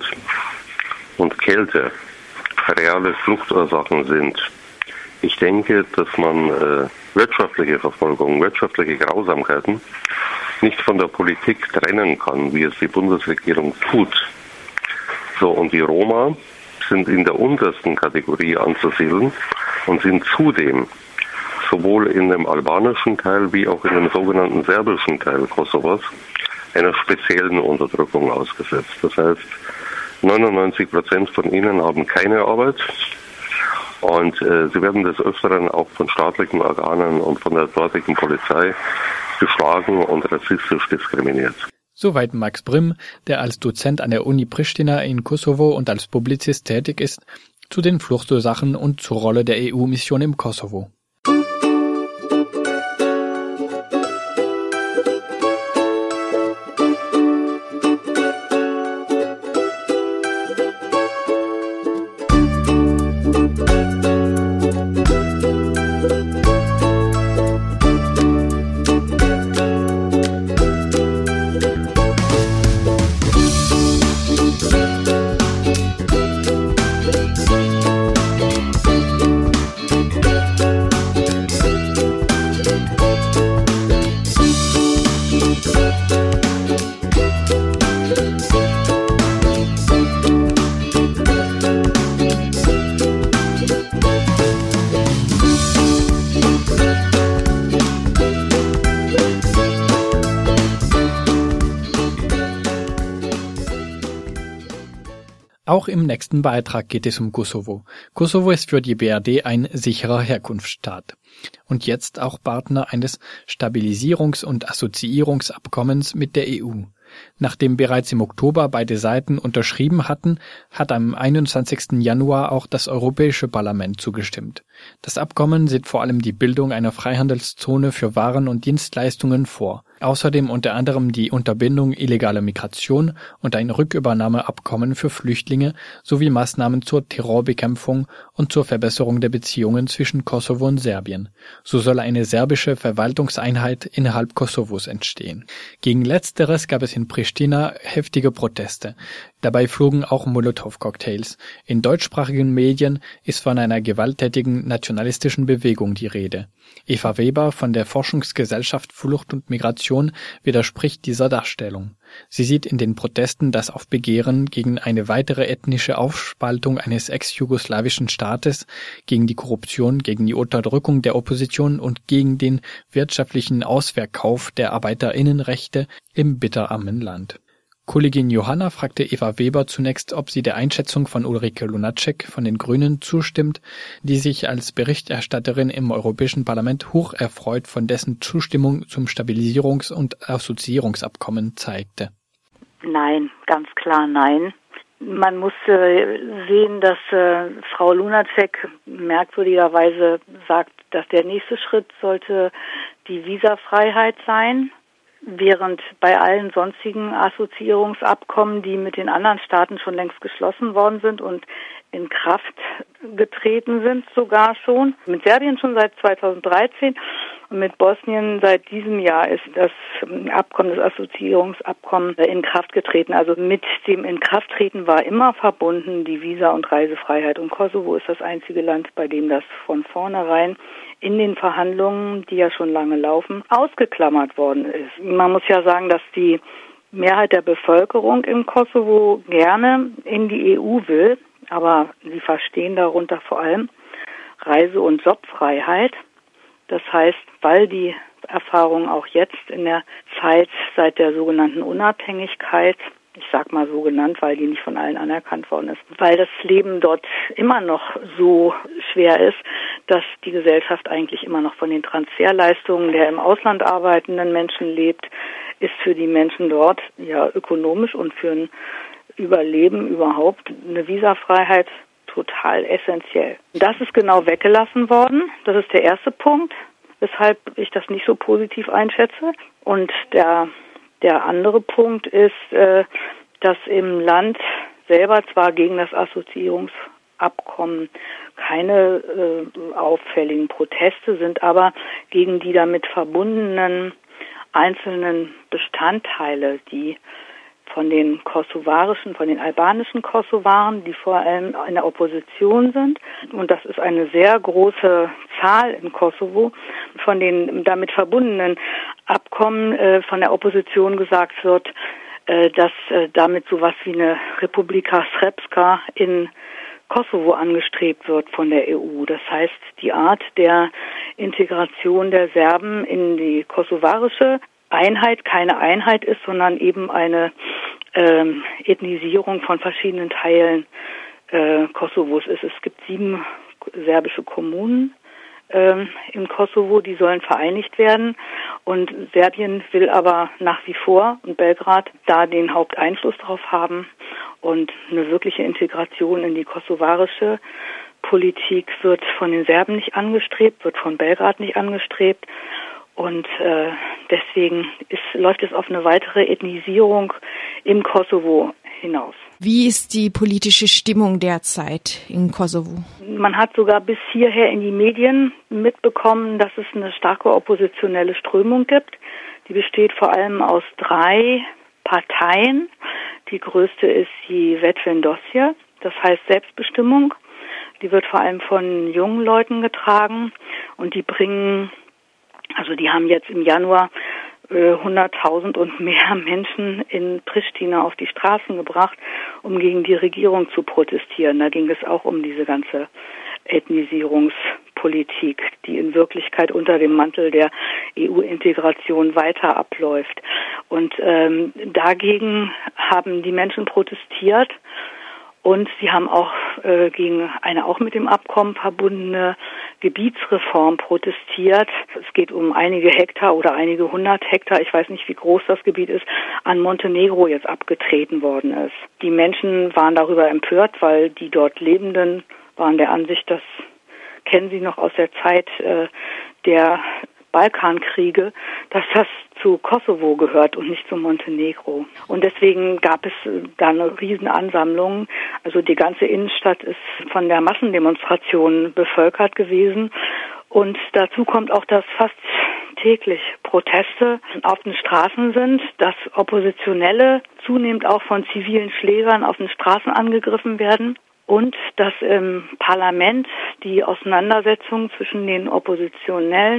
und Kälte reale Fluchtursachen sind. Ich denke, dass man äh, wirtschaftliche Verfolgung, wirtschaftliche Grausamkeiten nicht von der Politik trennen kann, wie es die Bundesregierung tut. So, und die Roma sind in der untersten Kategorie anzusiedeln und sind zudem sowohl in dem albanischen Teil wie auch in dem sogenannten serbischen Teil Kosovos einer speziellen Unterdrückung ausgesetzt. Das heißt, neunundneunzig Prozent von ihnen haben keine Arbeit. Und äh, sie werden des Öfteren auch von staatlichen Organen und von der dortigen Polizei geschlagen und rassistisch diskriminiert. Soweit Max Brim, der als Dozent an der Uni Pristina in Kosovo und als Publizist tätig ist, zu den Fluchtursachen und zur Rolle der E U-Mission im Kosovo. Auch im nächsten Beitrag geht es um Kosovo. Kosovo ist für die B R D ein sicherer Herkunftsstaat und jetzt auch Partner eines Stabilisierungs- und Assoziierungsabkommens mit der E U. Nachdem bereits im Oktober beide Seiten unterschrieben hatten, hat am einundzwanzigsten Januar auch das Europäische Parlament zugestimmt. Das Abkommen sieht vor allem die Bildung einer Freihandelszone für Waren und Dienstleistungen vor. Außerdem unter anderem die Unterbindung illegaler Migration und ein Rückübernahmeabkommen für Flüchtlinge sowie Maßnahmen zur Terrorbekämpfung und zur Verbesserung der Beziehungen zwischen Kosovo und Serbien. So soll eine serbische Verwaltungseinheit innerhalb Kosovos entstehen. Gegen Letzteres gab es in Pristina heftige Proteste. Dabei flogen auch Molotow-Cocktails. In deutschsprachigen Medien ist von einer gewalttätigen nationalistischen Bewegung die Rede. Eva Weber von der Forschungsgesellschaft Flucht und Migration widerspricht dieser Darstellung. Sie sieht in den Protesten das Aufbegehren gegen eine weitere ethnische Aufspaltung eines ex-jugoslawischen Staates, gegen die Korruption, gegen die Unterdrückung der Opposition und gegen den wirtschaftlichen Ausverkauf der Arbeiterinnenrechte im bitterarmen Land. Kollegin Johanna fragte Eva Weber zunächst, ob sie der Einschätzung von Ulrike Lunacek von den Grünen zustimmt, die sich als Berichterstatterin im Europäischen Parlament hoch erfreut von dessen Zustimmung zum Stabilisierungs- und Assoziierungsabkommen zeigte. Nein, ganz klar nein. Man muss äh, sehen, dass äh, Frau Lunacek merkwürdigerweise sagt, dass der nächste Schritt sollte die Visafreiheit sein. Während bei allen sonstigen Assoziierungsabkommen, die mit den anderen Staaten schon längst geschlossen worden sind und in Kraft getreten sind sogar schon, mit Serbien schon seit zweitausenddreizehn und mit Bosnien seit diesem Jahr ist das Abkommen, das Assoziierungsabkommen in Kraft getreten. Also mit dem Inkrafttreten war immer verbunden die Visa- und Reisefreiheit. Und Kosovo ist das einzige Land, bei dem das von vornherein in den Verhandlungen, die ja schon lange laufen, ausgeklammert worden ist. Man muss ja sagen, dass die Mehrheit der Bevölkerung im Kosovo gerne in die E U will, aber sie verstehen darunter vor allem Reise- und Jobfreiheit. Das heißt, weil die Erfahrung auch jetzt in der Zeit seit der sogenannten Unabhängigkeit, ich sag mal so genannt, weil die nicht von allen anerkannt worden ist, weil das Leben dort immer noch so schwer ist, dass die Gesellschaft eigentlich immer noch von den Transferleistungen der im Ausland arbeitenden Menschen lebt, ist für die Menschen dort ja ökonomisch und für ein Überleben überhaupt eine Visafreiheit total essentiell. Das ist genau weggelassen worden. Das ist der erste Punkt, weshalb ich das nicht so positiv einschätze. Und der Der andere Punkt ist, äh, dass im Land selber zwar gegen das Assoziierungsabkommen keine äh, auffälligen Proteste sind, aber gegen die damit verbundenen einzelnen Bestandteile, die von den kosovarischen, von den albanischen Kosovaren, die vor allem in der Opposition sind, und das ist eine sehr große Zahl im Kosovo, von den damit verbundenen Abkommen äh, von der Opposition gesagt wird, äh, dass äh, damit sowas wie eine Republika Srpska in Kosovo angestrebt wird von der E U. Das heißt, die Art der Integration der Serben in die kosovarische Einheit keine Einheit ist, sondern eben eine ähm, Ethnisierung von verschiedenen Teilen äh, Kosovos ist. Es gibt sieben serbische Kommunen ähm, im Kosovo, die sollen vereinigt werden, und Serbien will aber nach wie vor, und Belgrad, da den Haupteinfluss drauf haben, und eine wirkliche Integration in die kosovarische Politik wird von den Serben nicht angestrebt, wird von Belgrad nicht angestrebt. Und äh, deswegen ist, läuft es auf eine weitere Ethnisierung im Kosovo hinaus. Wie ist die politische Stimmung derzeit in Kosovo? Man hat sogar bis hierher in die Medien mitbekommen, dass es eine starke oppositionelle Strömung gibt. Die besteht vor allem aus drei Parteien. Die größte ist die Vetëvendosje, das heißt Selbstbestimmung. Die wird vor allem von jungen Leuten getragen, und die bringen Also die haben jetzt im Januar äh, hunderttausend und mehr Menschen in Pristina auf die Straßen gebracht, um gegen die Regierung zu protestieren. Da ging es auch um diese ganze Ethnisierungspolitik, die in Wirklichkeit unter dem Mantel der E U-Integration weiter abläuft. Und ähm, dagegen haben die Menschen protestiert. Und sie haben auch äh, gegen eine auch mit dem Abkommen verbundene Gebietsreform protestiert. Es geht um einige Hektar oder einige hundert Hektar, ich weiß nicht, wie groß das Gebiet ist, an Montenegro jetzt abgetreten worden ist. Die Menschen waren darüber empört, weil die dort Lebenden waren der Ansicht, das kennen sie noch aus der Zeit äh, der Balkankriege, dass das zu Kosovo gehört und nicht zu Montenegro. Und deswegen gab es da eine Riesenansammlung. Also die ganze Innenstadt ist von der Massendemonstration bevölkert gewesen. Und dazu kommt auch, dass fast täglich Proteste auf den Straßen sind, dass Oppositionelle zunehmend auch von zivilen Schlägern auf den Straßen angegriffen werden. Und dass im Parlament die Auseinandersetzung zwischen den Oppositionellen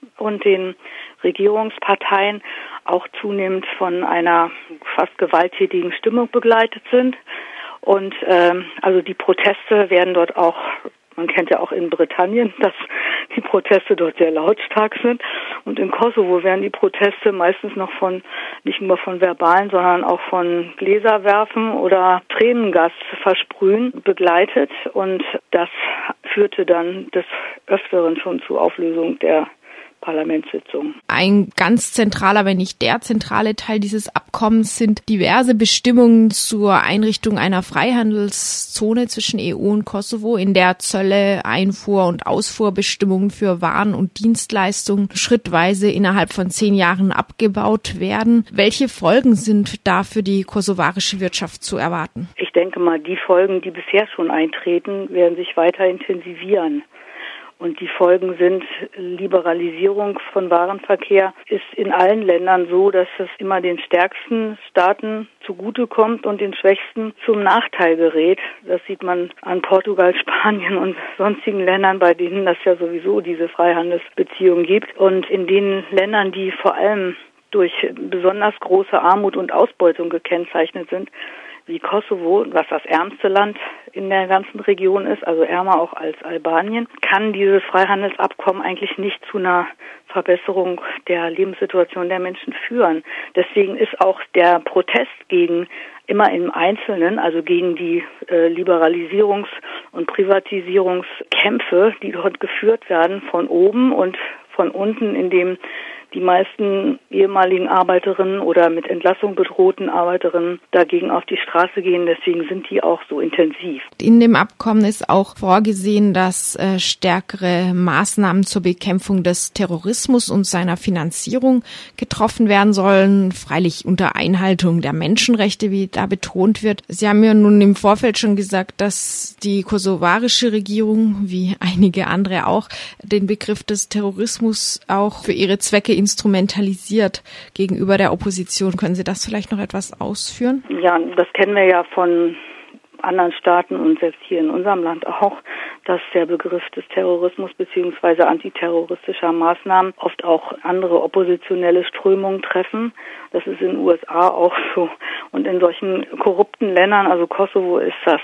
und den Regierungsparteien auch zunehmend von einer fast gewalttätigen Stimmung begleitet sind. Und ähm, also die Proteste werden dort auch, man kennt ja auch in Britannien, dass die Proteste dort sehr lautstark sind. Und in Kosovo werden die Proteste meistens noch von, nicht nur von verbalen, sondern auch von Gläserwerfen oder Tränengas versprühen begleitet. Und das führte dann des Öfteren schon zur Auflösung der Parlamentssitzung. Ein ganz zentraler, wenn nicht der zentrale Teil dieses Abkommens sind diverse Bestimmungen zur Einrichtung einer Freihandelszone zwischen E U und Kosovo, in der Zölle, Einfuhr- und Ausfuhrbestimmungen für Waren und Dienstleistungen schrittweise innerhalb von zehn Jahren abgebaut werden. Welche Folgen sind da für die kosovarische Wirtschaft zu erwarten? Ich denke mal, die Folgen, die bisher schon eintreten, werden sich weiter intensivieren. Und die Folgen sind Liberalisierung von Warenverkehr ist in allen Ländern so, dass es immer den stärksten Staaten zugutekommt und den schwächsten zum Nachteil gerät. Das sieht man an Portugal, Spanien und sonstigen Ländern, bei denen das ja sowieso diese Freihandelsbeziehungen gibt. Und in den Ländern, die vor allem durch besonders große Armut und Ausbeutung gekennzeichnet sind, wie Kosovo, was das ärmste Land in der ganzen Region ist, also ärmer auch als Albanien, kann dieses Freihandelsabkommen eigentlich nicht zu einer Verbesserung der Lebenssituation der Menschen führen. Deswegen ist auch der Protest gegen immer im Einzelnen, also gegen die äh, Liberalisierungs- und Privatisierungskämpfe, die dort geführt werden, von oben und von unten, indem die meisten ehemaligen Arbeiterinnen oder mit Entlassung bedrohten Arbeiterinnen dagegen auf die Straße gehen. Deswegen sind die auch so intensiv. In dem Abkommen ist auch vorgesehen, dass äh, stärkere Maßnahmen zur Bekämpfung des Terrorismus und seiner Finanzierung getroffen werden sollen, freilich unter Einhaltung der Menschenrechte, wie da betont wird. Sie haben ja nun im Vorfeld schon gesagt, dass die kosovarische Regierung, wie einige andere auch, den Begriff des Terrorismus auch für ihre Zwecke instrumentalisiert gegenüber der Opposition. Können Sie das vielleicht noch etwas ausführen? Ja, das kennen wir ja von anderen Staaten und selbst hier in unserem Land auch, dass der Begriff des Terrorismus bzw. antiterroristischer Maßnahmen oft auch andere oppositionelle Strömungen treffen. Das ist in den U S A auch so. Und in solchen korrupten Ländern, also Kosovo ist das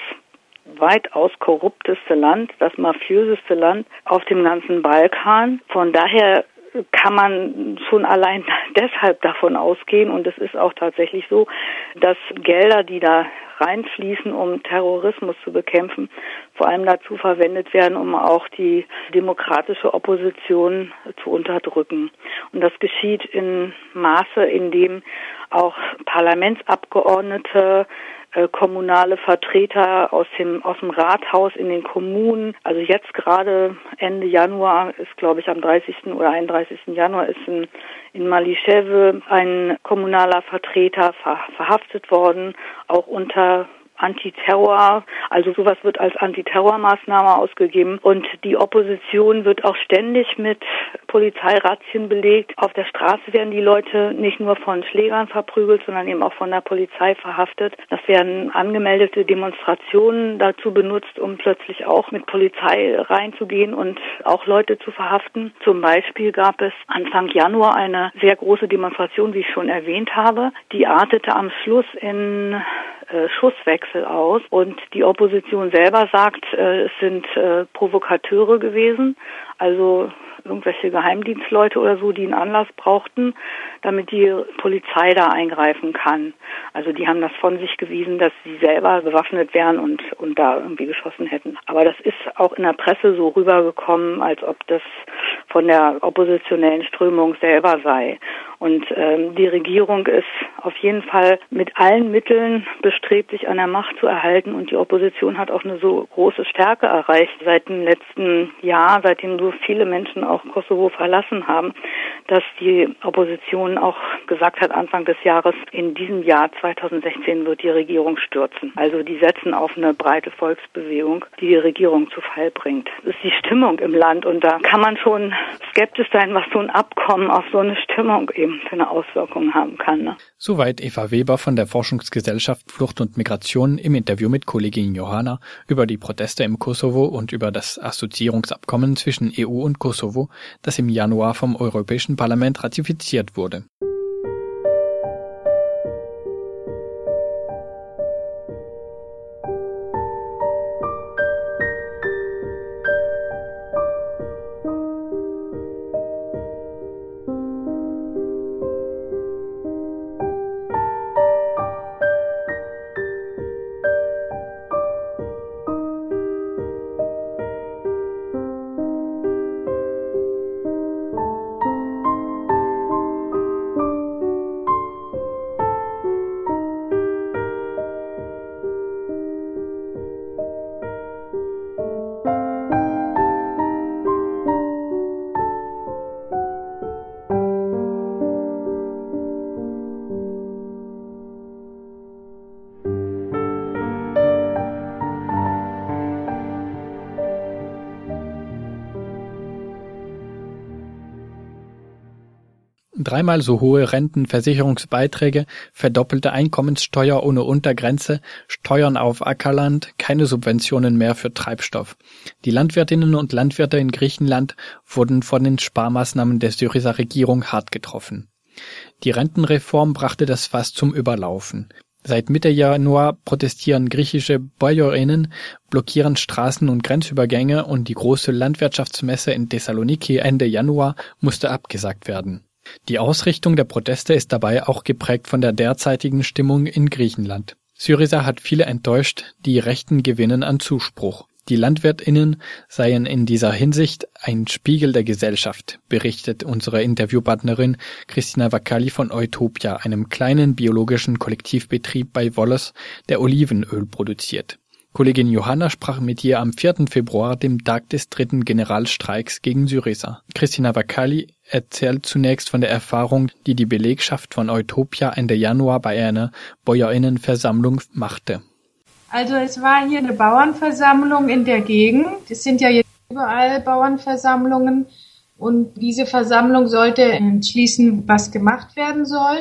weitaus korrupteste Land, das mafiöseste Land auf dem ganzen Balkan. Von daher kann man schon allein deshalb davon ausgehen, und es ist auch tatsächlich so, dass Gelder, die da reinfließen, um Terrorismus zu bekämpfen, vor allem dazu verwendet werden, um auch die demokratische Opposition zu unterdrücken. Und das geschieht in Maße, in dem auch Parlamentsabgeordnete, äh, kommunale Vertreter aus dem aus dem Rathaus in den Kommunen, also jetzt gerade Ende Januar ist, glaube ich, am dreißigsten oder einunddreißigsten Januar ist in, in Mališevo ein kommunaler Vertreter ver, verhaftet worden, auch unter Antiterror, also sowas wird als Antiterrormaßnahme ausgegeben, und die Opposition wird auch ständig mit Polizeirazzien belegt. Auf der Straße werden die Leute nicht nur von Schlägern verprügelt, sondern eben auch von der Polizei verhaftet. Das werden angemeldete Demonstrationen dazu benutzt, um plötzlich auch mit Polizei reinzugehen und auch Leute zu verhaften. Zum Beispiel gab es Anfang Januar eine sehr große Demonstration, wie ich schon erwähnt habe. Die artete am Schluss in äh, Schusswechsel aus, und die Opposition selber sagt, äh, es sind äh, Provokateure gewesen, also irgendwelche Geheimdienstleute oder so, die einen Anlass brauchten, damit die Polizei da eingreifen kann. Also die haben das von sich gewiesen, dass sie selber bewaffnet wären und, und da irgendwie geschossen hätten. Aber das ist auch in der Presse so rübergekommen, als ob das von der oppositionellen Strömung selber sei. Und ähm, die Regierung ist auf jeden Fall mit allen Mitteln bestrebt, sich an der Macht zu erhalten, und die Opposition hat auch eine so große Stärke erreicht seit dem letzten Jahr, seitdem so viele Menschen auch Kosovo verlassen haben, dass die Opposition auch gesagt hat, Anfang des Jahres, in diesem Jahr zweitausendsechzehn wird die Regierung stürzen. Also die setzen auf eine breite Volksbewegung, die die Regierung zu Fall bringt. Das ist die Stimmung im Land, und da kann man schon skeptisch sein, was so ein Abkommen auf so eine Stimmung eben für eine Auswirkung haben kann. Ne? Soweit Eva Weber von der Forschungsgesellschaft Flucht und Migration im Interview mit Kollegin Johanna über die Proteste im Kosovo und über das Assoziierungsabkommen zwischen E U und Kosovo, das im Januar vom Europäischen Parlament ratifiziert wurde. Dreimal so hohe Rentenversicherungsbeiträge, verdoppelte Einkommenssteuer ohne Untergrenze, Steuern auf Ackerland, keine Subventionen mehr für Treibstoff. Die Landwirtinnen und Landwirte in Griechenland wurden von den Sparmaßnahmen der Syriza-Regierung hart getroffen. Die Rentenreform brachte das Fass zum Überlaufen. Seit Mitte Januar protestieren griechische BäuerInnen, blockieren Straßen und Grenzübergänge und die große Landwirtschaftsmesse in Thessaloniki Ende Januar musste abgesagt werden. Die Ausrichtung der Proteste ist dabei auch geprägt von der derzeitigen Stimmung in Griechenland. Syriza hat viele enttäuscht, die Rechten gewinnen an Zuspruch. Die LandwirtInnen seien in dieser Hinsicht ein Spiegel der Gesellschaft, berichtet unsere Interviewpartnerin Christina Vakali von Eutopia, einem kleinen biologischen Kollektivbetrieb bei Volos, der Olivenöl produziert. Kollegin Johanna sprach mit ihr am vierten Februar, dem Tag des dritten Generalstreiks gegen Syriza. Christina Vakali erzählt zunächst von der Erfahrung, die die Belegschaft von Eutopia Ende Januar bei einer BäuerInnenversammlung machte. Also es war hier eine Bauernversammlung in der Gegend. Es sind ja jetzt überall Bauernversammlungen und diese Versammlung sollte entschließen, was gemacht werden soll.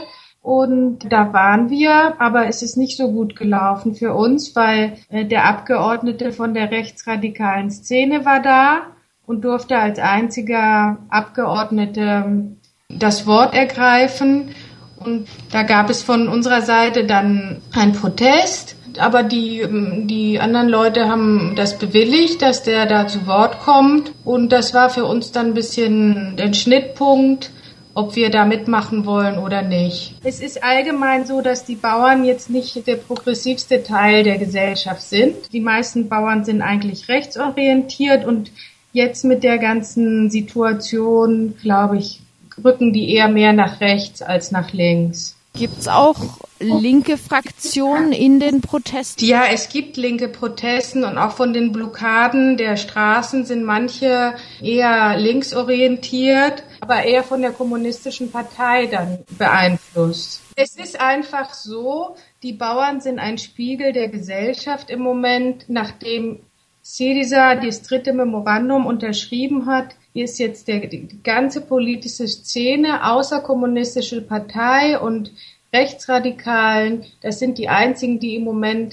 Und da waren wir, aber es ist nicht so gut gelaufen für uns, weil der Abgeordnete von der rechtsradikalen Szene war da und durfte als einziger Abgeordnete das Wort ergreifen. Und da gab es von unserer Seite dann einen Protest. Aber die, die anderen Leute haben das bewilligt, dass der da zu Wort kommt. Und das war für uns dann ein bisschen der Schnittpunkt, ob wir da mitmachen wollen oder nicht. Es ist allgemein so, dass die Bauern jetzt nicht der progressivste Teil der Gesellschaft sind. Die meisten Bauern sind eigentlich rechtsorientiert und jetzt mit der ganzen Situation, glaube ich, rücken die eher mehr nach rechts als nach links. Gibt's auch linke Fraktionen in den Protesten? Ja, es gibt linke Protesten und auch von den Blockaden der Straßen sind manche eher linksorientiert, aber eher von der kommunistischen Partei dann beeinflusst. Es ist einfach so, die Bauern sind ein Spiegel der Gesellschaft im Moment, nachdem Syriza das dritte Memorandum unterschrieben hat, ist jetzt der, die ganze politische Szene, außerkommunistische Partei und Rechtsradikalen, das sind die einzigen, die im Moment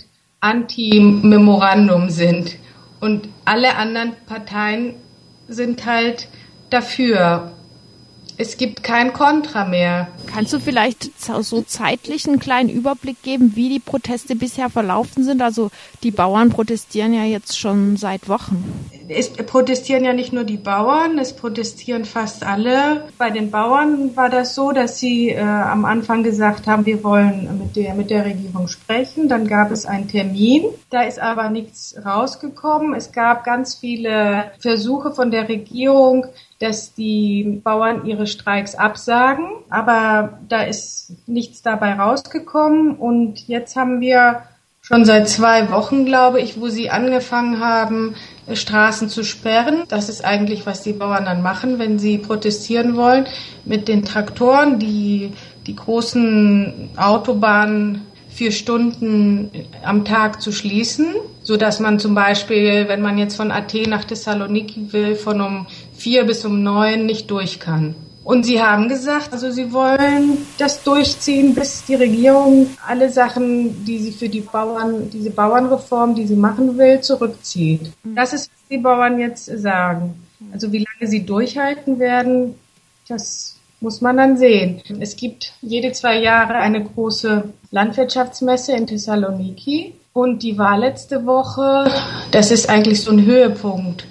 anti-Memorandum sind. Und alle anderen Parteien sind halt dafür. Es gibt kein Kontra mehr. Kannst du vielleicht so zeitlich einen kleinen Überblick geben, wie die Proteste bisher verlaufen sind? Also die Bauern protestieren ja jetzt schon seit Wochen. Es protestieren ja nicht nur die Bauern, es protestieren fast alle. Bei den Bauern war das so, dass sie äh, am Anfang gesagt haben, wir wollen mit der, mit der Regierung sprechen. Dann gab es einen Termin, da ist aber nichts rausgekommen. Es gab ganz viele Versuche von der Regierung, dass die Bauern ihre Streiks absagen, aber da ist nichts dabei rausgekommen und jetzt haben wir schon seit zwei Wochen, glaube ich, wo sie angefangen haben, Straßen zu sperren. Das ist eigentlich, was die Bauern dann machen, wenn sie protestieren wollen, mit den Traktoren, die die großen Autobahnen vier Stunden am Tag zu schließen, so dass man zum Beispiel, wenn man jetzt von Athen nach Thessaloniki will, von um vier bis um neun nicht durch kann. Und sie haben gesagt, also sie wollen das durchziehen, bis die Regierung alle Sachen, die sie für die Bauern, diese Bauernreform, die sie machen will, zurückzieht. Das ist, was die Bauern jetzt sagen. Also wie lange sie durchhalten werden, das muss man dann sehen. Es gibt jede zwei Jahre eine große Landwirtschaftsmesse in Thessaloniki. Und die war letzte Woche, das ist eigentlich so ein Höhepunkt,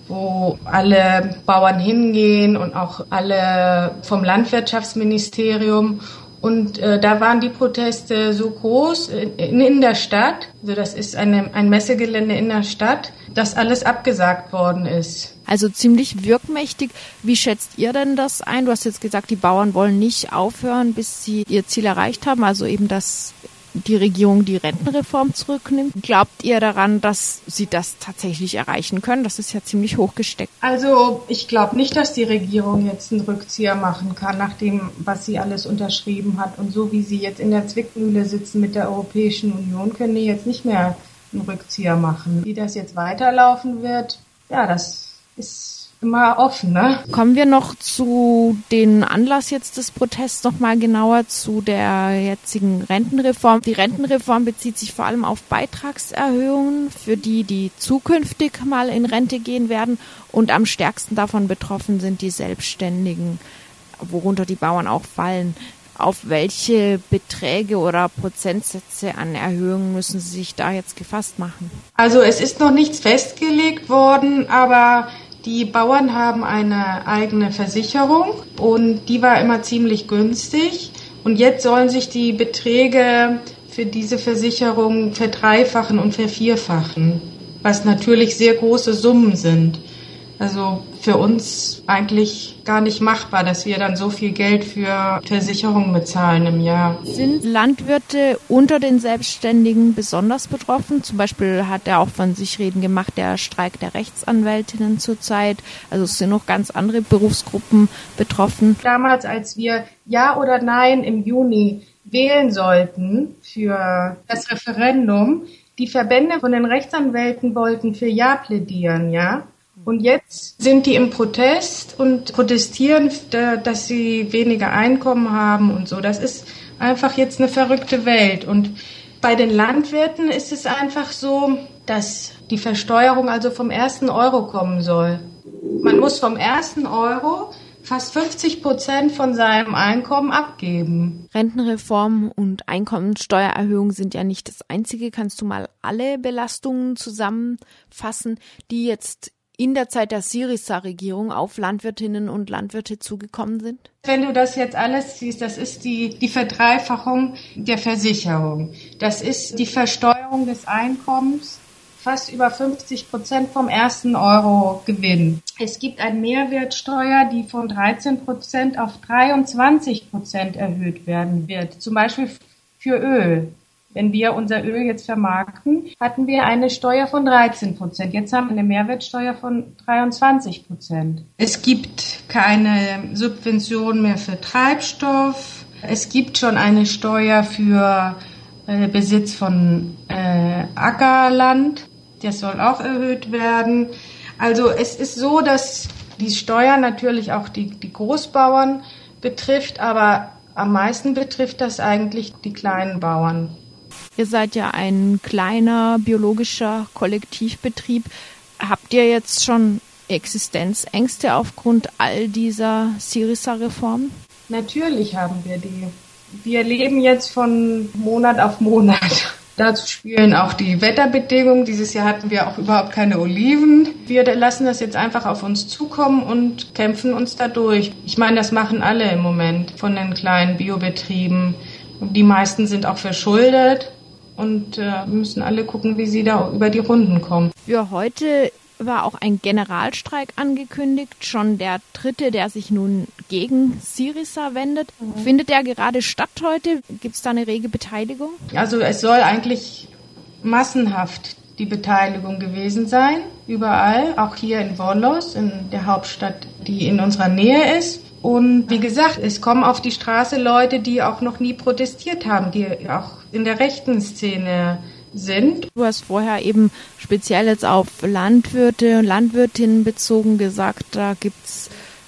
wo alle Bauern hingehen und auch alle vom Landwirtschaftsministerium. Und äh, da waren die Proteste so groß in, in der Stadt, also das ist eine, ein Messegelände in der Stadt, dass alles abgesagt worden ist. Also ziemlich wirkmächtig. Wie schätzt ihr denn das ein? Du hast jetzt gesagt, die Bauern wollen nicht aufhören, bis sie ihr Ziel erreicht haben, also eben, dass die Regierung die Rentenreform zurücknimmt. Glaubt ihr daran, dass sie das tatsächlich erreichen können? Das ist ja ziemlich hoch gesteckt. Also ich glaube nicht, dass die Regierung jetzt einen Rückzieher machen kann, nach dem, was sie alles unterschrieben hat. Und so wie sie jetzt in der Zwickmühle sitzen mit der Europäischen Union, können die jetzt nicht mehr einen Rückzieher machen. Wie das jetzt weiterlaufen wird, ja, das ist immer offen, ne? Kommen wir noch zu den Anlass jetzt des Protests noch mal genauer zu der jetzigen Rentenreform. Die Rentenreform bezieht sich vor allem auf Beitragserhöhungen für die, die zukünftig mal in Rente gehen werden. Und am stärksten davon betroffen sind die Selbstständigen, worunter die Bauern auch fallen. Auf welche Beträge oder Prozentsätze an Erhöhungen müssen Sie sich da jetzt gefasst machen? Also es ist noch nichts festgelegt worden, aber die Bauern haben eine eigene Versicherung und die war immer ziemlich günstig. Und jetzt sollen sich die Beträge für diese Versicherung verdreifachen und vervierfachen, was natürlich sehr große Summen sind. Also für uns eigentlich gar nicht machbar, dass wir dann so viel Geld für Versicherungen bezahlen im Jahr. Sind Landwirte unter den Selbstständigen besonders betroffen? Zum Beispiel hat er auch von sich reden gemacht, der Streik der Rechtsanwältinnen zurzeit. Also es sind noch ganz andere Berufsgruppen betroffen. Damals, als wir Ja oder Nein im Juni wählen sollten für das Referendum, die Verbände von den Rechtsanwälten wollten für Ja plädieren, ja. Und jetzt sind die im Protest und protestieren, dass sie weniger Einkommen haben und so. Das ist einfach jetzt eine verrückte Welt. Und bei den Landwirten ist es einfach so, dass die Versteuerung also vom ersten Euro kommen soll. Man muss vom ersten Euro fast fünfzig Prozent von seinem Einkommen abgeben. Rentenreform und Einkommensteuererhöhung sind ja nicht das Einzige. Kannst du mal alle Belastungen zusammenfassen, die jetzt in der Zeit der Syriza-Regierung auf Landwirtinnen und Landwirte zugekommen sind? Wenn du das jetzt alles siehst, das ist die, die Verdreifachung der Versicherung. Das ist die Versteuerung des Einkommens, fast über fünfzig Prozent vom ersten Euro Gewinn. Es gibt eine Mehrwertsteuer, die von dreizehn Prozent auf dreiundzwanzig Prozent erhöht werden wird. Zum Beispiel für Öl. Wenn wir unser Öl jetzt vermarkten, hatten wir eine Steuer von dreizehn Prozent. Jetzt haben wir eine Mehrwertsteuer von dreiundzwanzig Prozent. Es gibt keine Subvention mehr für Treibstoff. Es gibt schon eine Steuer für äh, Besitz von äh, Ackerland. Das soll auch erhöht werden. Also es ist so, dass die Steuer natürlich auch die, die Großbauern betrifft, aber am meisten betrifft das eigentlich die kleinen Bauern. Ihr seid ja ein kleiner biologischer Kollektivbetrieb. Habt ihr jetzt schon Existenzängste aufgrund all dieser Syriza-Reformen? Natürlich haben wir die. Wir leben jetzt von Monat auf Monat. Dazu spielen auch die Wetterbedingungen. Dieses Jahr hatten wir auch überhaupt keine Oliven. Wir lassen das jetzt einfach auf uns zukommen und kämpfen uns da durch. Ich meine, das machen alle im Moment von den kleinen Biobetrieben. Die meisten sind auch verschuldet. Und äh, müssen alle gucken, wie sie da über die Runden kommen. Für heute war auch ein Generalstreik angekündigt, schon der dritte, der sich nun gegen Syriza wendet. Mhm. Findet der gerade statt heute? Gibt es da eine rege Beteiligung? Also es soll eigentlich massenhaft die Beteiligung gewesen sein, überall, auch hier in Volos, in der Hauptstadt, die in unserer Nähe ist. Und wie gesagt, es kommen auf die Straße Leute, die auch noch nie protestiert haben, die auch in der rechten Szene sind. Du hast vorher eben speziell jetzt auf Landwirte und Landwirtinnen bezogen gesagt, da gibt's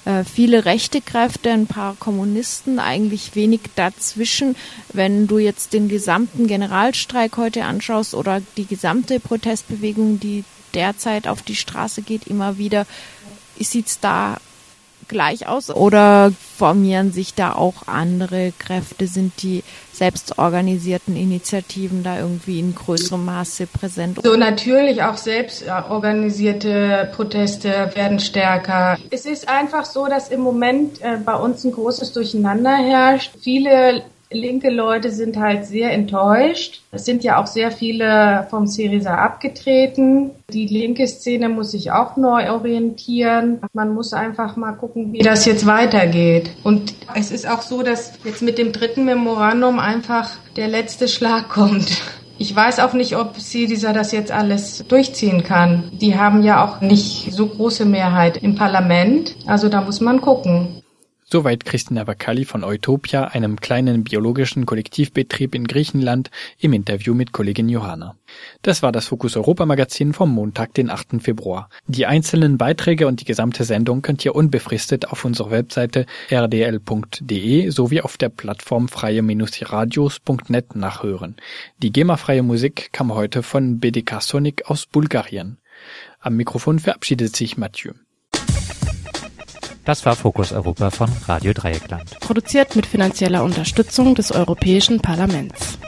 äh, viele rechte Kräfte, ein paar Kommunisten, eigentlich wenig dazwischen. Wenn du jetzt den gesamten Generalstreik heute anschaust oder die gesamte Protestbewegung, die derzeit auf die Straße geht, immer wieder, sieht's da gleich aus oder formieren sich da auch andere Kräfte? Sind die selbstorganisierten Initiativen da irgendwie in größerem Maße präsent? So, natürlich auch selbstorganisierte Proteste werden stärker. Es ist einfach so, dass im Moment äh, bei uns ein großes Durcheinander herrscht. Viele linke Leute sind halt sehr enttäuscht. Es sind ja auch sehr viele vom Syriza abgetreten. Die linke Szene muss sich auch neu orientieren. Man muss einfach mal gucken, wie das jetzt weitergeht. Und es ist auch so, dass jetzt mit dem dritten Memorandum einfach der letzte Schlag kommt. Ich weiß auch nicht, ob Syriza das jetzt alles durchziehen kann. Die haben ja auch nicht so große Mehrheit im Parlament. Also da muss man gucken. Soweit Christina Vakali von Eutopia, einem kleinen biologischen Kollektivbetrieb in Griechenland, im Interview mit Kollegin Johanna. Das war das Fokus Europa Magazin vom Montag, den achten Februar. Die einzelnen Beiträge und die gesamte Sendung könnt ihr unbefristet auf unserer Webseite r d l punkt d e sowie auf der Plattform freie radios punkt net nachhören. Die GEMA-freie Musik kam heute von B D K Sonic aus Bulgarien. Am Mikrofon verabschiedet sich Mathieu. Das war Fokus Europa von Radio Dreieckland. Produziert mit finanzieller Unterstützung des Europäischen Parlaments.